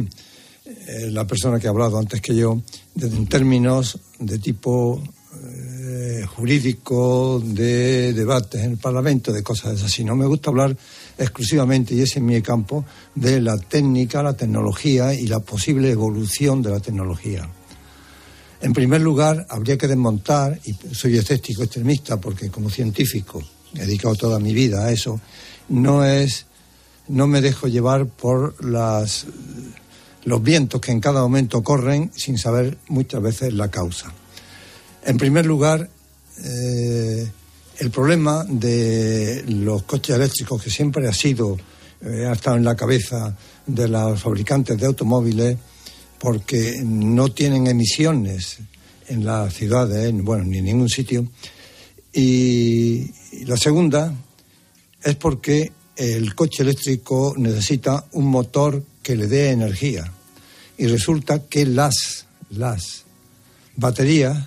la persona que ha hablado antes que yo, en términos de tipo Eh, jurídico, de debates en el Parlamento, de cosas así. No me gusta hablar exclusivamente, y ese es mi campo, de la técnica, la tecnología y la posible evolución de la tecnología. En primer lugar, habría que desmontar, y soy escéptico extremista porque como científico he dedicado toda mi vida a eso, no es, no me dejo llevar por las, los vientos que en cada momento corren sin saber muchas veces la causa. En primer lugar, eh, el problema de los coches eléctricos, que siempre ha sido, eh, ha estado en la cabeza de los fabricantes de automóviles, porque no tienen emisiones en las ciudades, bueno, ni en ningún sitio. Y la segunda es porque el coche eléctrico necesita un motor que le dé energía. Y resulta que las, las baterías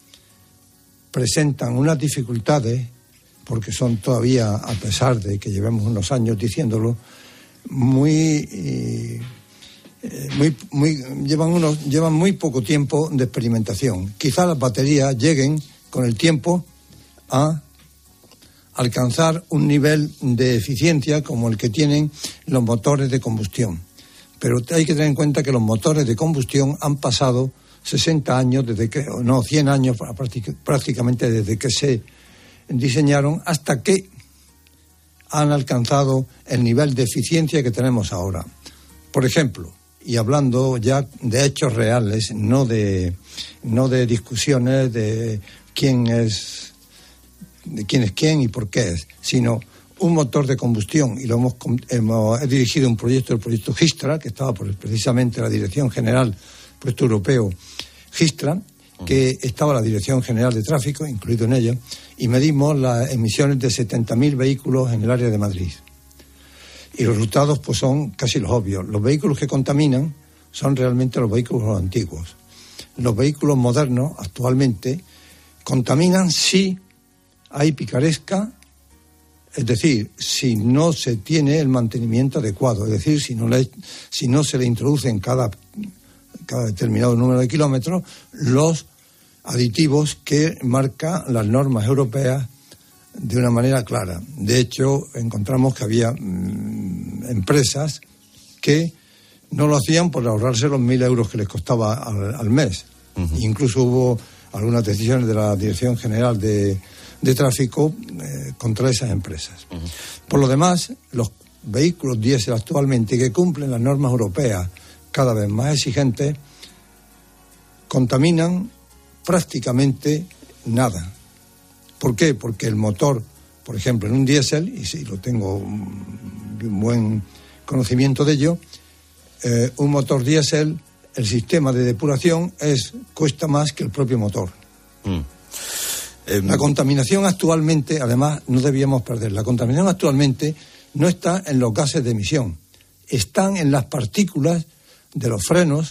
presentan unas dificultades, porque son todavía, a pesar de que llevemos unos años diciéndolo, muy, eh, muy, muy llevan unos, llevan muy poco tiempo de experimentación. Quizá las baterías lleguen con el tiempo a alcanzar un nivel de eficiencia como el que tienen los motores de combustión. Pero hay que tener en cuenta que los motores de combustión han pasado sesenta años, desde que, no, cien años prácticamente desde que se diseñaron hasta que han alcanzado el nivel de eficiencia que tenemos ahora. Por ejemplo, y hablando ya de hechos reales, no de, no de discusiones de quién es, de quién es quién y por qué es, sino un motor de combustión, y lo hemos, hemos he dirigido un proyecto, el proyecto Gistra, que estaba por precisamente la Dirección General, proyecto europeo Gistra, que estaba la Dirección General de Tráfico, incluido en ella, y medimos las emisiones de setenta mil vehículos en el área de Madrid. Y los resultados pues son casi los obvios. Los vehículos que contaminan son realmente los vehículos antiguos. Los vehículos modernos actualmente contaminan si hay picaresca, es decir, si no se tiene el mantenimiento adecuado, es decir, si no, le, si no se le introducen cada, cada determinado número de kilómetros los aditivos que marcan las normas europeas de una manera clara. De hecho, encontramos que había mmm, empresas que no lo hacían por ahorrarse los mil euros que les costaba al, al mes. Uh-huh. Incluso hubo algunas decisiones de la Dirección General de de tráfico eh, contra esas empresas. Uh-huh. Por lo demás, los vehículos diésel actualmente que cumplen las normas europeas cada vez más exigentes contaminan prácticamente nada. ¿Por qué? Porque el motor, por ejemplo, en un diésel, y sí, lo tengo un, un buen conocimiento de ello, eh, un motor diésel, el sistema de depuración es cuesta más que el propio motor. Mm. La contaminación actualmente, además, no debíamos perder, la contaminación actualmente no está en los gases de emisión, están en las partículas de los frenos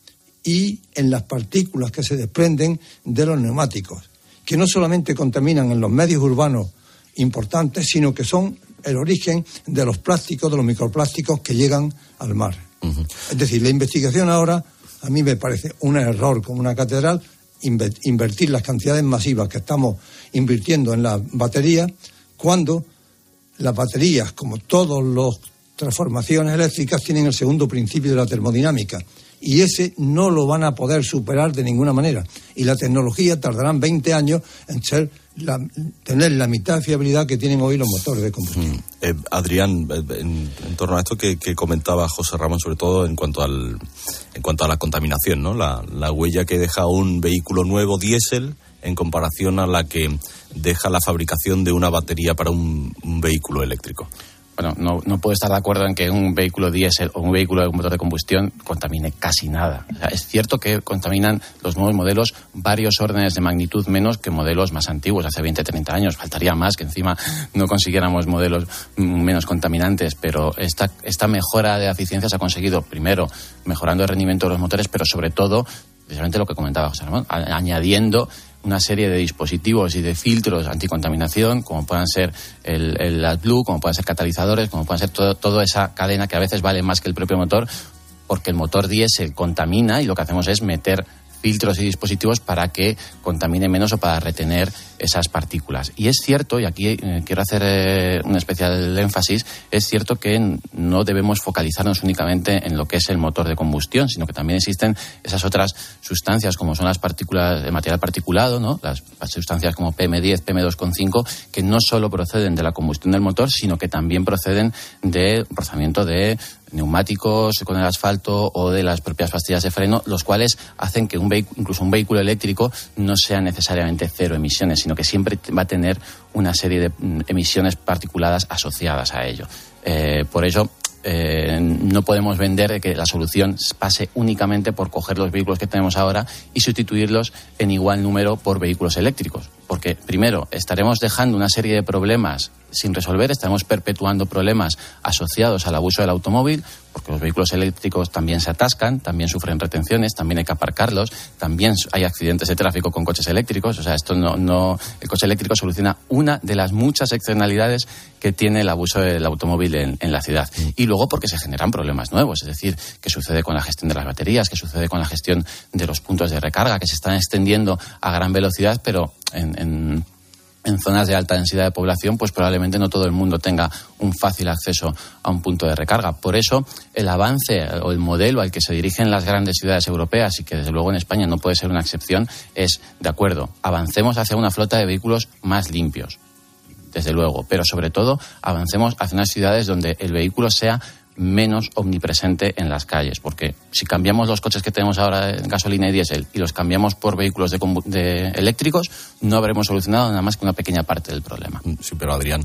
y en las partículas que se desprenden de los neumáticos, que no solamente contaminan en los medios urbanos importantes, sino que son el origen de los plásticos, de los microplásticos que llegan al mar. Uh-huh. Es decir, la investigación ahora, a mí me parece un error como una catedral, invertir las cantidades masivas que estamos invirtiendo en las baterías, cuando las baterías, como todas las transformaciones eléctricas, tienen el segundo principio de la termodinámica, y ese no lo van a poder superar de ninguna manera, y la tecnología tardarán veinte años en ser la, tener la mitad de fiabilidad que tienen hoy los motores de combustión. Mm. Eh, Adrián, en, en torno a esto que, que comentaba José Ramón, sobre todo en cuanto al en cuanto a la contaminación, ¿no? La, la huella que deja un vehículo nuevo diésel en comparación a la que deja la fabricación de una batería para un, un vehículo eléctrico. Bueno, no, no puedo estar de acuerdo en que un vehículo diésel o un vehículo de motor de combustión contamine casi nada. O sea, es cierto que contaminan los nuevos modelos varios órdenes de magnitud menos que modelos más antiguos, hace veinte, treinta años. Faltaría más que encima no consiguiéramos modelos menos contaminantes, pero esta, esta mejora de eficiencia se ha conseguido, primero, mejorando el rendimiento de los motores, pero sobre todo, precisamente lo que comentaba José Ramón, añadiendo una serie de dispositivos y de filtros anticontaminación, como puedan ser el, el AdBlue, como puedan ser catalizadores, como puedan ser todo, toda esa cadena que a veces vale más que el propio motor, porque el motor diésel contamina y lo que hacemos es meter filtros y dispositivos para que contamine menos o para retener esas partículas. Y es cierto, y aquí eh, quiero hacer eh, un especial énfasis, es cierto que no debemos focalizarnos únicamente en lo que es el motor de combustión, sino que también existen esas otras sustancias como son las partículas de material particulado, ¿no? Las, las sustancias como P M diez, P M dos coma cinco, que no solo proceden de la combustión del motor, sino que también proceden del rozamiento de neumáticos con el asfalto o de las propias pastillas de freno, los cuales hacen que un vehículo, incluso un vehículo eléctrico, no sea necesariamente cero emisiones, sino que siempre va a tener una serie de emisiones particuladas asociadas a ello. Eh, por ello, eh, no podemos vender que la solución pase únicamente por coger los vehículos que tenemos ahora y sustituirlos en igual número por vehículos eléctricos. Porque, primero, estaremos dejando una serie de problemas sin resolver, estaremos perpetuando problemas asociados al abuso del automóvil, porque los vehículos eléctricos también se atascan, también sufren retenciones, también hay que aparcarlos, también hay accidentes de tráfico con coches eléctricos. O sea, esto no, no, el coche eléctrico soluciona una de las muchas externalidades que tiene el abuso del automóvil en, en la ciudad. Y luego porque se generan problemas nuevos, es decir, que sucede con la gestión de las baterías, que sucede con la gestión de los puntos de recarga, que se están extendiendo a gran velocidad, pero en, en En zonas de alta densidad de población, pues probablemente no todo el mundo tenga un fácil acceso a un punto de recarga. Por eso, el avance o el modelo al que se dirigen las grandes ciudades europeas, y que desde luego en España no puede ser una excepción, es, de acuerdo, avancemos hacia una flota de vehículos más limpios, desde luego, pero sobre todo avancemos hacia unas ciudades donde el vehículo sea menos omnipresente en las calles, porque si cambiamos los coches que tenemos ahora en gasolina y diésel y los cambiamos por vehículos de, de eléctricos, no habremos solucionado nada más que una pequeña parte del problema. Sí, pero Adrián,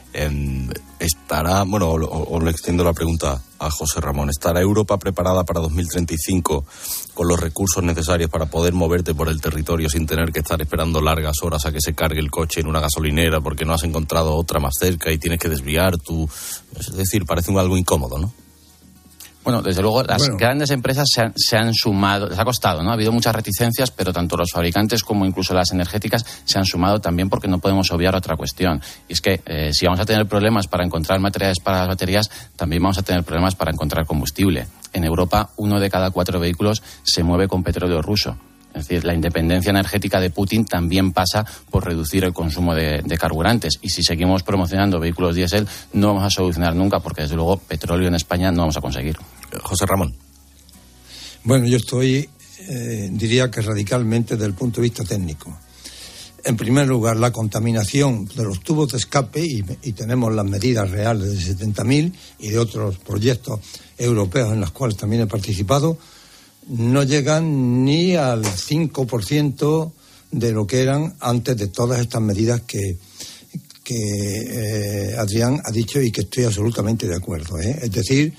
eh, estará, bueno, o, o le extiendo la pregunta a José Ramón, ¿estará Europa preparada para dos mil treinta y cinco con los recursos necesarios para poder moverte por el territorio sin tener que estar esperando largas horas a que se cargue el coche en una gasolinera porque no has encontrado otra más cerca y tienes que desviar tu... Es decir, parece algo incómodo, ¿no? Bueno, desde luego las Bueno. grandes empresas se han, se han sumado, les ha costado, ¿no? Ha habido muchas reticencias, pero tanto los fabricantes como incluso las energéticas se han sumado también porque no podemos obviar otra cuestión. Y es que eh, si vamos a tener problemas para encontrar materiales para las baterías, también vamos a tener problemas para encontrar combustible. En Europa, uno de cada cuatro vehículos se mueve con petróleo ruso. Es decir, la independencia energética de Putin también pasa por reducir el consumo de, de carburantes. Y si seguimos promocionando vehículos diésel, no vamos a solucionar nunca, porque desde luego petróleo en España no vamos a conseguir. José Ramón. Bueno, yo estoy, eh, diría que radicalmente desde el punto de vista técnico. En primer lugar, la contaminación de los tubos de escape, y, y tenemos las medidas reales de setenta mil y de otros proyectos europeos en los cuales también he participado, no llegan ni al cinco por ciento de lo que eran antes de todas estas medidas que, que eh, Adrián ha dicho y que estoy absolutamente de acuerdo, ¿eh? Es decir,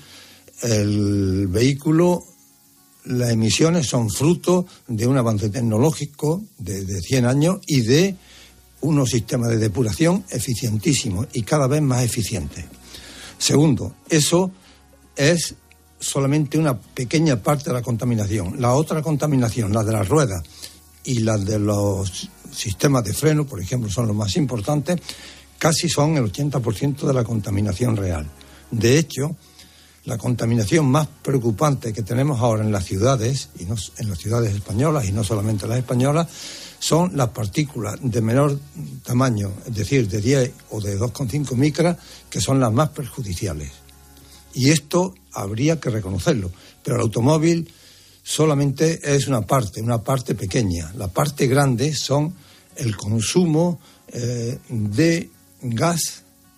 el vehículo, las emisiones son fruto de un avance tecnológico de, de cien años y de unos sistemas de depuración eficientísimos y cada vez más eficientes. Segundo, eso es solamente una pequeña parte de la contaminación. La otra contaminación, la de las ruedas y la de los sistemas de freno, por ejemplo, son los más importantes, casi son el ochenta por ciento de la contaminación real. De hecho, la contaminación más preocupante que tenemos ahora en las ciudades, y no, en las ciudades españolas, y no solamente las españolas, son las partículas de menor tamaño, es decir, de diez o de dos coma cinco micras, que son las más perjudiciales. Y esto habría que reconocerlo, pero el automóvil solamente es una parte, una parte pequeña. La parte grande son el consumo eh, de gas,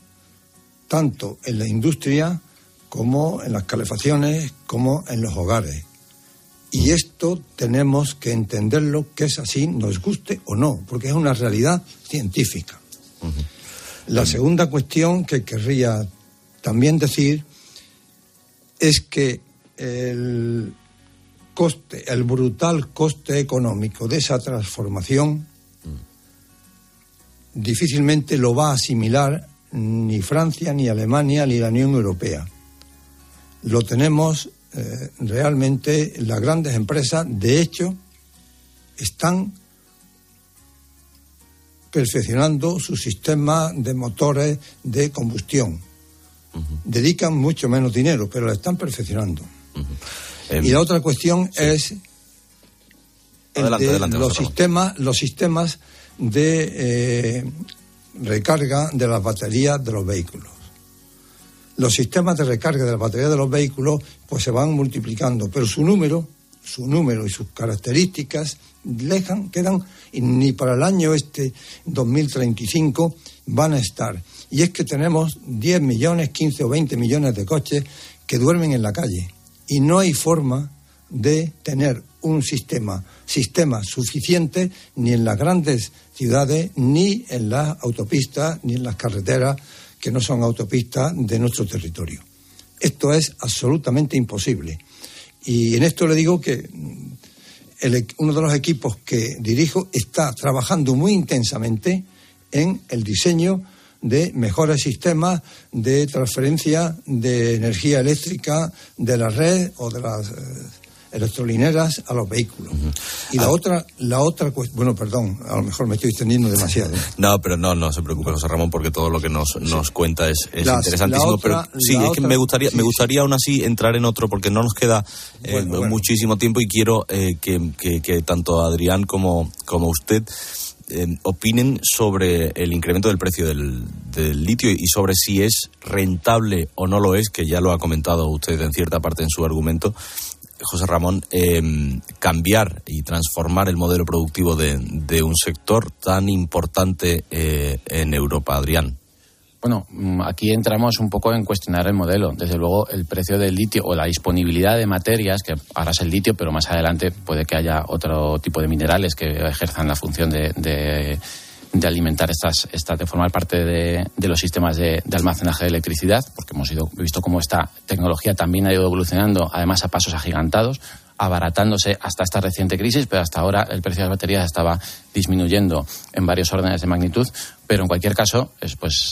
tanto en la industria como en las calefacciones, como en los hogares. Y esto tenemos que entenderlo, que es así, nos guste o no, porque es una realidad científica. Uh-huh. La segunda cuestión que querría también decir es que el coste, el brutal coste económico de esa transformación mm. difícilmente lo va a asimilar ni Francia, ni Alemania, ni la Unión Europea. Lo tenemos eh, realmente las grandes empresas, de hecho, están perfeccionando su sistema de motores de combustión. Uh-huh. Dedican mucho menos dinero, pero lo están perfeccionando. Uh-huh. Um, y la otra cuestión sí. es el adelante, de adelante, los sistemas, los sistemas de eh, recarga de las baterías de los vehículos. Los sistemas de recarga de las baterías de los vehículos pues se van multiplicando, pero su número, su número y sus características lejan, quedan, y ni para el año este dos mil treinta y cinco van a estar. Y es que tenemos diez millones, quince o veinte millones de coches que duermen en la calle y no hay forma de tener un sistema, sistema suficiente ni en las grandes ciudades, ni en las autopistas, ni en las carreteras que no son autopistas de nuestro territorio. Esto es absolutamente imposible. Y en esto le digo que el, uno de los equipos que dirijo está trabajando muy intensamente en el diseño de mejores sistemas de transferencia de energía eléctrica de la red o de las eh, electrolineras a los vehículos. Uh-huh. Y la ah. otra, la otra cuestión, bueno, perdón, a lo mejor me estoy extendiendo demasiado. No, pero no, no se preocupe, José Ramón, porque todo lo que nos, sí. nos cuenta es, es Las, interesantísimo. Otra, pero sí, es otra, que me gustaría, sí, me gustaría aún así entrar en otro, porque no nos queda eh, bueno, bueno. muchísimo tiempo y quiero eh, que, que, que tanto Adrián como, como usted eh, opinen sobre el incremento del precio del, del litio y sobre si es rentable o no lo es, que ya lo ha comentado usted en cierta parte en su argumento. José Ramón, eh, cambiar y transformar el modelo productivo de, de un sector tan importante eh, en Europa. Adrián. Bueno, aquí entramos un poco en cuestionar el modelo. Desde luego, el precio del litio o la disponibilidad de materias, que ahora es el litio, pero más adelante puede que haya otro tipo de minerales que ejerzan la función de... de de alimentar estas, estas de formar parte de, de los sistemas de, de almacenaje de electricidad, porque hemos ido, visto cómo esta tecnología también ha ido evolucionando, además a pasos agigantados, abaratándose hasta esta reciente crisis, pero hasta ahora el precio de las baterías estaba disminuyendo en varios órdenes de magnitud, pero en cualquier caso, es, pues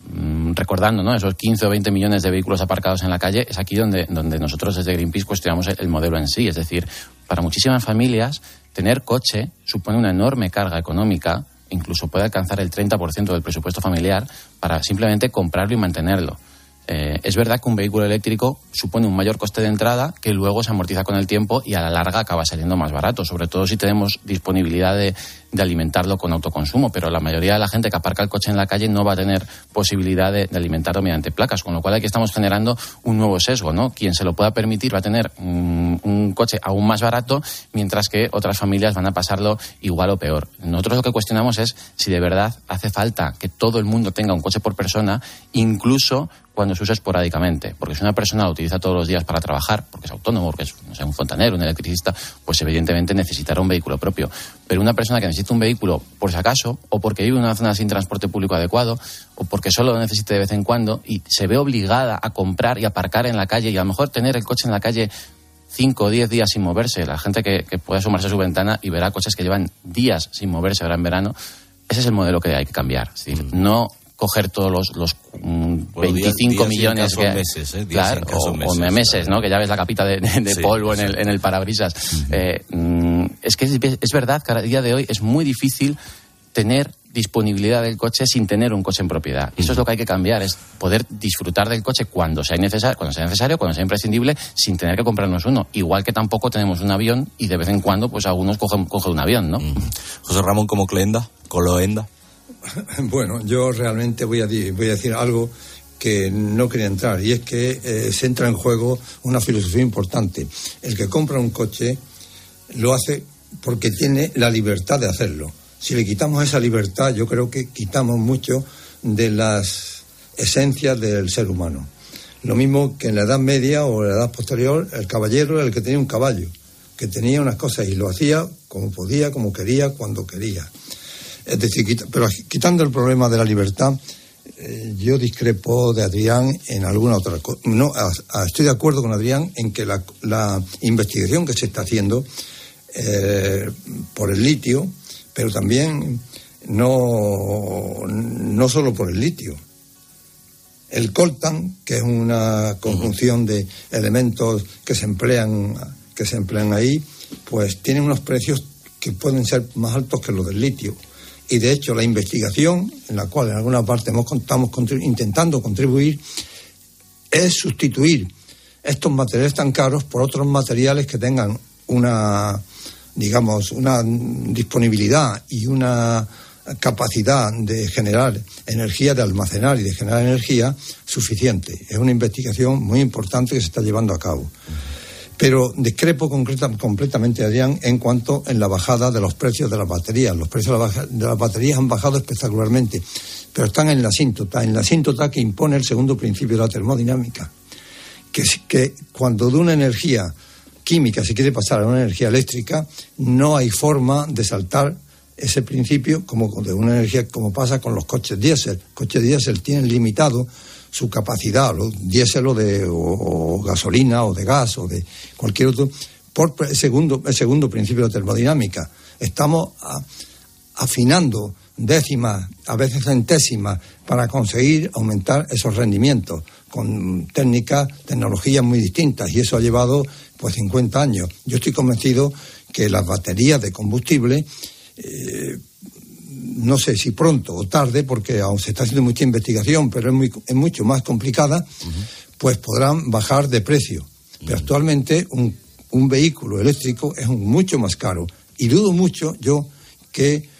mmm, recordando, ¿no?, esos quince o veinte millones de vehículos aparcados en la calle, es aquí donde, donde nosotros desde Greenpeace cuestionamos el, el modelo en sí. Es decir, para muchísimas familias, tener coche supone una enorme carga económica, incluso puede alcanzar el treinta por ciento del presupuesto familiar para simplemente comprarlo y mantenerlo. Eh, es verdad que un vehículo eléctrico supone un mayor coste de entrada que luego se amortiza con el tiempo y a la larga acaba saliendo más barato, sobre todo si tenemos disponibilidad de, de alimentarlo con autoconsumo, pero la mayoría de la gente que aparca el coche en la calle no va a tener posibilidad de, de alimentarlo mediante placas, con lo cual aquí estamos generando un nuevo sesgo, ¿no? Quien se lo pueda permitir va a tener un, un coche aún más barato, mientras que otras familias van a pasarlo igual o peor. Nosotros lo que cuestionamos es si de verdad hace falta que todo el mundo tenga un coche por persona, incluso cuando se usa esporádicamente, porque si una persona lo utiliza todos los días para trabajar, porque es autónomo, porque es, no sé, un fontanero, un electricista, pues evidentemente necesitará un vehículo propio. Pero una persona que necesita un vehículo por si acaso, o porque vive en una zona sin transporte público adecuado, o porque solo lo necesite de vez en cuando, y se ve obligada a comprar y aparcar en la calle, y a lo mejor tener el coche en la calle cinco o diez días sin moverse, la gente que, que puede asomarse a su ventana y verá coches que llevan días sin moverse ahora en verano, ese es el modelo que hay que cambiar. Es decir, mm. no coger todos los, los mm, bueno, veinticinco días, días millones que meses, ¿eh? Claro, o, meses, o meses, claro, ¿no? Que ya ves la capita de, de, de sí, polvo sí. en el en el parabrisas. Uh-huh. eh, mm, es que es, es verdad que a día de hoy es muy difícil tener disponibilidad del coche sin tener un coche en propiedad. Y eso es lo que hay que cambiar, es poder disfrutar del coche cuando sea necesario, cuando sea necesario, cuando sea imprescindible, sin tener que comprarnos uno. Igual que tampoco tenemos un avión y de vez en cuando pues algunos cogen, cogen un avión, ¿no? Uh-huh. José Ramón, ¿cómo cloenda? ¿Coloenda? Bueno, yo realmente voy a, voy a decir algo que no quería entrar, y es que eh, se entra en juego una filosofía importante. El que compra un coche lo hace porque tiene la libertad de hacerlo. Si le quitamos esa libertad, yo creo que quitamos mucho de las esencias del ser humano. Lo mismo que en la Edad Media o en la Edad Posterior, el caballero era el que tenía un caballo, que tenía unas cosas y lo hacía como podía, como quería, cuando quería. Es decir, pero quitando el problema de la libertad, eh, yo discrepo de Adrián en alguna otra cosa. No, a, a, estoy de acuerdo con Adrián en que la, la investigación que se está haciendo eh, por el litio, pero también no, no solo por el litio. El coltan, que es una conjunción de elementos que se emplean, que se emplean ahí, pues tiene unos precios que pueden ser más altos que los del litio. Y de hecho la investigación, en la cual en alguna parte hemos, estamos contribu- intentando contribuir, es sustituir estos materiales tan caros por otros materiales que tengan una, digamos, una disponibilidad y una capacidad de generar energía, de almacenar y de generar energía suficiente. Es una investigación muy importante que se está llevando a cabo. Pero discrepo concreta, completamente, Adrián, en cuanto en la bajada de los precios de las baterías. Los precios de, la baja, de las baterías han bajado espectacularmente, pero están en la asíntota, en la asíntota que impone el segundo principio de la termodinámica, que es que cuando de una energía química se quiere pasar a una energía eléctrica, no hay forma de saltar ese principio como de una energía, como pasa con los coches diésel. Coches diésel tienen limitado su capacidad, los diésel o de o, o gasolina o de gas o de cualquier otro, por el segundo, el segundo principio de termodinámica. Estamos a, afinando décimas, a veces centésimas, para conseguir aumentar esos rendimientos con técnicas, tecnologías muy distintas, y eso ha llevado pues cincuenta años. Yo estoy convencido que las baterías de combustible, eh, no sé si pronto o tarde, porque aún se está haciendo mucha investigación, pero es, muy, es mucho más complicada, uh-huh. pues podrán bajar de precio. Uh-huh. Pero actualmente un, un vehículo eléctrico es un, mucho más caro. Y dudo mucho yo que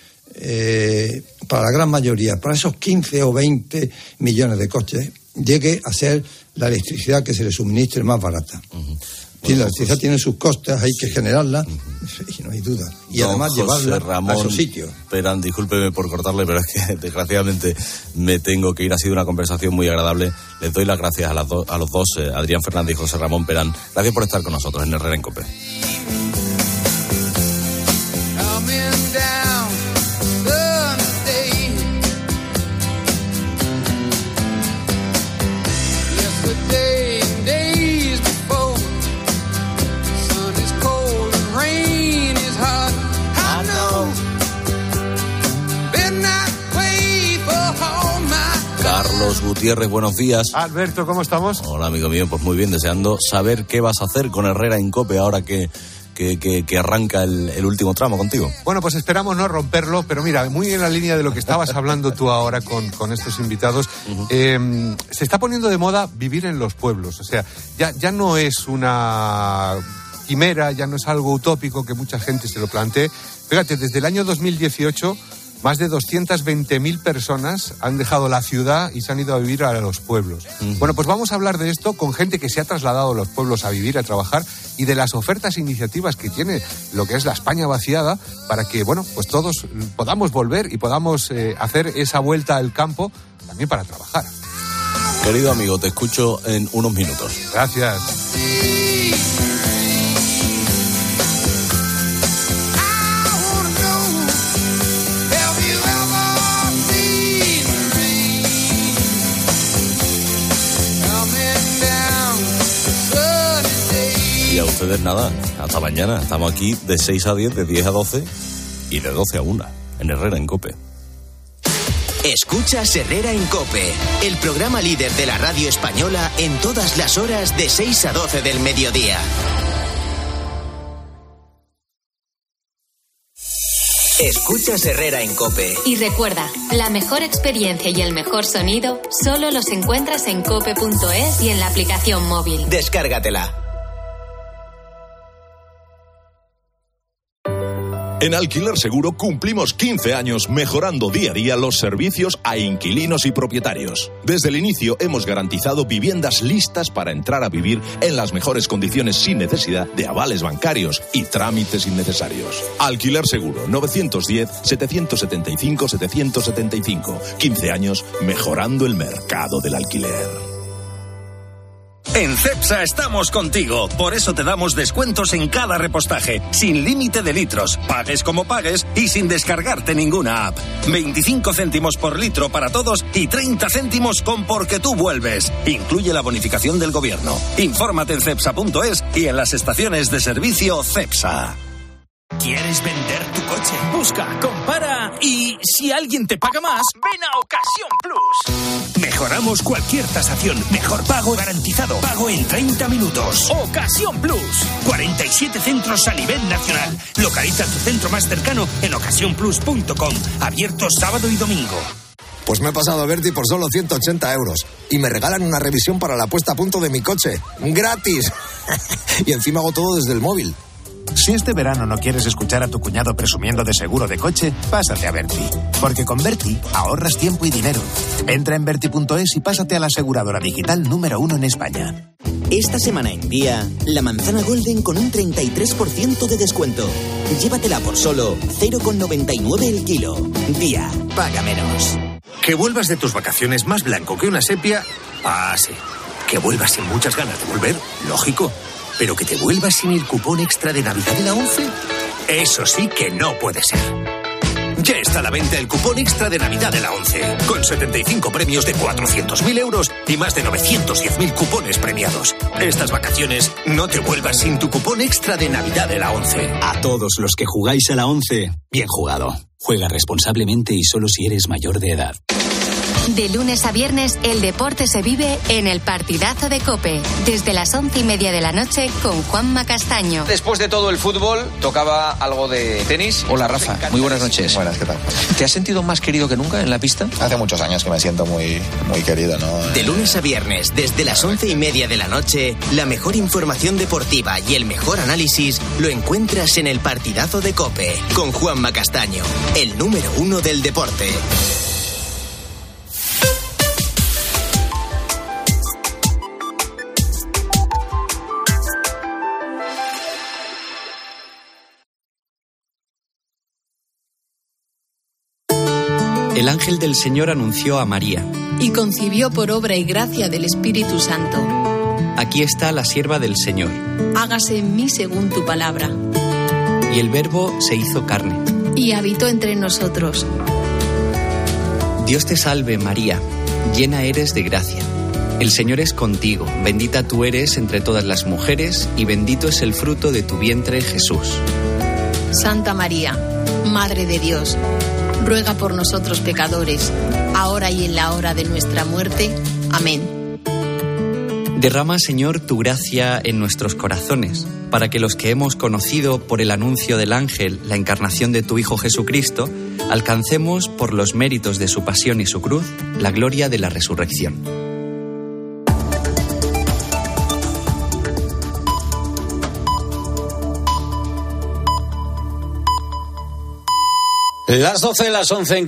eh, para la gran mayoría, para esos quince o veinte millones de coches, llegue a ser la electricidad que se le suministre más barata. Uh-huh. Bueno, la electricidad pues, tiene sus costes, hay que generarla, uh-huh. y no hay duda. Y Don además José llevarla Ramón a esos sitios. Perán, discúlpeme por cortarle, pero es que desgraciadamente me tengo que ir. Ha sido una conversación muy agradable. Les doy las gracias a, las do, a los dos, eh, Adrián Fernández y José Ramón Perán. Gracias por estar con nosotros en Herrera en COPE. Carlos Gutiérrez, buenos días. Alberto, ¿cómo estamos? Hola, amigo mío, pues muy bien, deseando saber qué vas a hacer con Herrera en COPE ahora que, que, que, que arranca el, el último tramo contigo. Bueno, pues esperamos no romperlo, pero mira, muy en la línea de lo que estabas hablando tú ahora con, con estos invitados, uh-huh. eh, se está poniendo de moda vivir en los pueblos, o sea, ya, ya no es una quimera, ya no es algo utópico que mucha gente se lo plantee. Fíjate, desde el año dos mil dieciocho... más de doscientas veinte mil personas han dejado la ciudad y se han ido a vivir a los pueblos. Uh-huh. Bueno, pues vamos a hablar de esto con gente que se ha trasladado a los pueblos a vivir, a trabajar, y de las ofertas e iniciativas que tiene lo que es la España vaciada, para que, bueno, pues todos podamos volver y podamos eh, hacer esa vuelta al campo también para trabajar. Querido amigo, te escucho en unos minutos. Gracias. Y a ustedes nada, hasta mañana. Estamos aquí de seis a diez, de diez a doce y de doce a una, en Herrera en COPE. Escuchas Herrera en COPE, el programa líder de la radio española en todas las horas de seis a doce del mediodía. Escuchas Herrera en COPE. Y recuerda, la mejor experiencia y el mejor sonido solo los encuentras en cope punto es y en la aplicación móvil. Descárgatela. En Alquiler Seguro cumplimos quince años mejorando día a día los servicios a inquilinos y propietarios. Desde el inicio hemos garantizado viviendas listas para entrar a vivir en las mejores condiciones sin necesidad de avales bancarios y trámites innecesarios. Alquiler Seguro, nueve uno cero, siete siete cinco, siete siete cinco. quince años mejorando el mercado del alquiler. En Cepsa estamos contigo, por eso te damos descuentos en cada repostaje, sin límite de litros, pagues como pagues y sin descargarte ninguna app. veinticinco céntimos por litro para todos y treinta céntimos con Porque tú vuelves. Incluye la bonificación del gobierno. Infórmate en cepsa punto es y en las estaciones de servicio Cepsa. ¿Quieres vender tu coche? Busca, compara y si alguien te paga más, ven a Ocasión Plus. Mejoramos cualquier tasación. Mejor pago garantizado. Pago en treinta minutos. Ocasión Plus. cuarenta y siete centros a nivel nacional. Localiza tu centro más cercano en ocasión plus punto com. Abierto sábado y domingo. Pues me he pasado a Berti por solo ciento ochenta euros. Y me regalan una revisión para la puesta a punto de mi coche. ¡Gratis! Y encima hago todo desde el móvil. Si este verano no quieres escuchar a tu cuñado presumiendo de seguro de coche, pásate a Berti. Porque con Berti ahorras tiempo y dinero. Entra en berti punto es y pásate a la aseguradora digital número uno en España. Esta semana en Día, la manzana Golden con un treinta y tres por ciento de descuento. Llévatela por solo cero coma noventa y nueve el kilo. Día, paga menos. Que vuelvas de tus vacaciones más blanco que una sepia. Ah, sí. Que vuelvas sin muchas ganas de volver. Lógico. Pero que te vuelvas sin el cupón extra de Navidad de la ONCE, eso sí que no puede ser. Ya está a la venta el cupón extra de Navidad de la ONCE, con setenta y cinco premios de cuatrocientos mil euros y más de novecientos diez mil cupones premiados. Estas vacaciones no te vuelvas sin tu cupón extra de Navidad de la ONCE. A todos los que jugáis a la ONCE, bien jugado. Juega responsablemente y solo si eres mayor de edad. De lunes a viernes, el deporte se vive en el partidazo de COPE, desde las once y media de la noche con Juanma Castaño. Después de todo el fútbol, tocaba algo de tenis. Hola, Rafa. Muy buenas noches. Buenas, ¿qué tal? ¿Te has sentido más querido que nunca en la pista? Hace muchos años que me siento muy, muy querido, ¿no? De lunes a viernes, desde las once y media de la noche, la mejor información deportiva y el mejor análisis lo encuentras en el partidazo de COPE, con Juanma Castaño, el número uno del deporte. El ángel del Señor anunció a María. Y concibió por obra y gracia del Espíritu Santo. Aquí está la sierva del Señor. Hágase en mí según tu palabra. Y el Verbo se hizo carne. Y habitó entre nosotros. Dios te salve, María, llena eres de gracia. El Señor es contigo, bendita tú eres entre todas las mujeres, y bendito es el fruto de tu vientre, Jesús. Santa María, Madre de Dios, ruega por nosotros pecadores, ahora y en la hora de nuestra muerte. Amén. Derrama, Señor, tu gracia en nuestros corazones, para que los que hemos conocido por el anuncio del ángel la encarnación de tu Hijo Jesucristo, alcancemos, por los méritos de su pasión y su cruz, la gloria de la resurrección. Las doce, las once en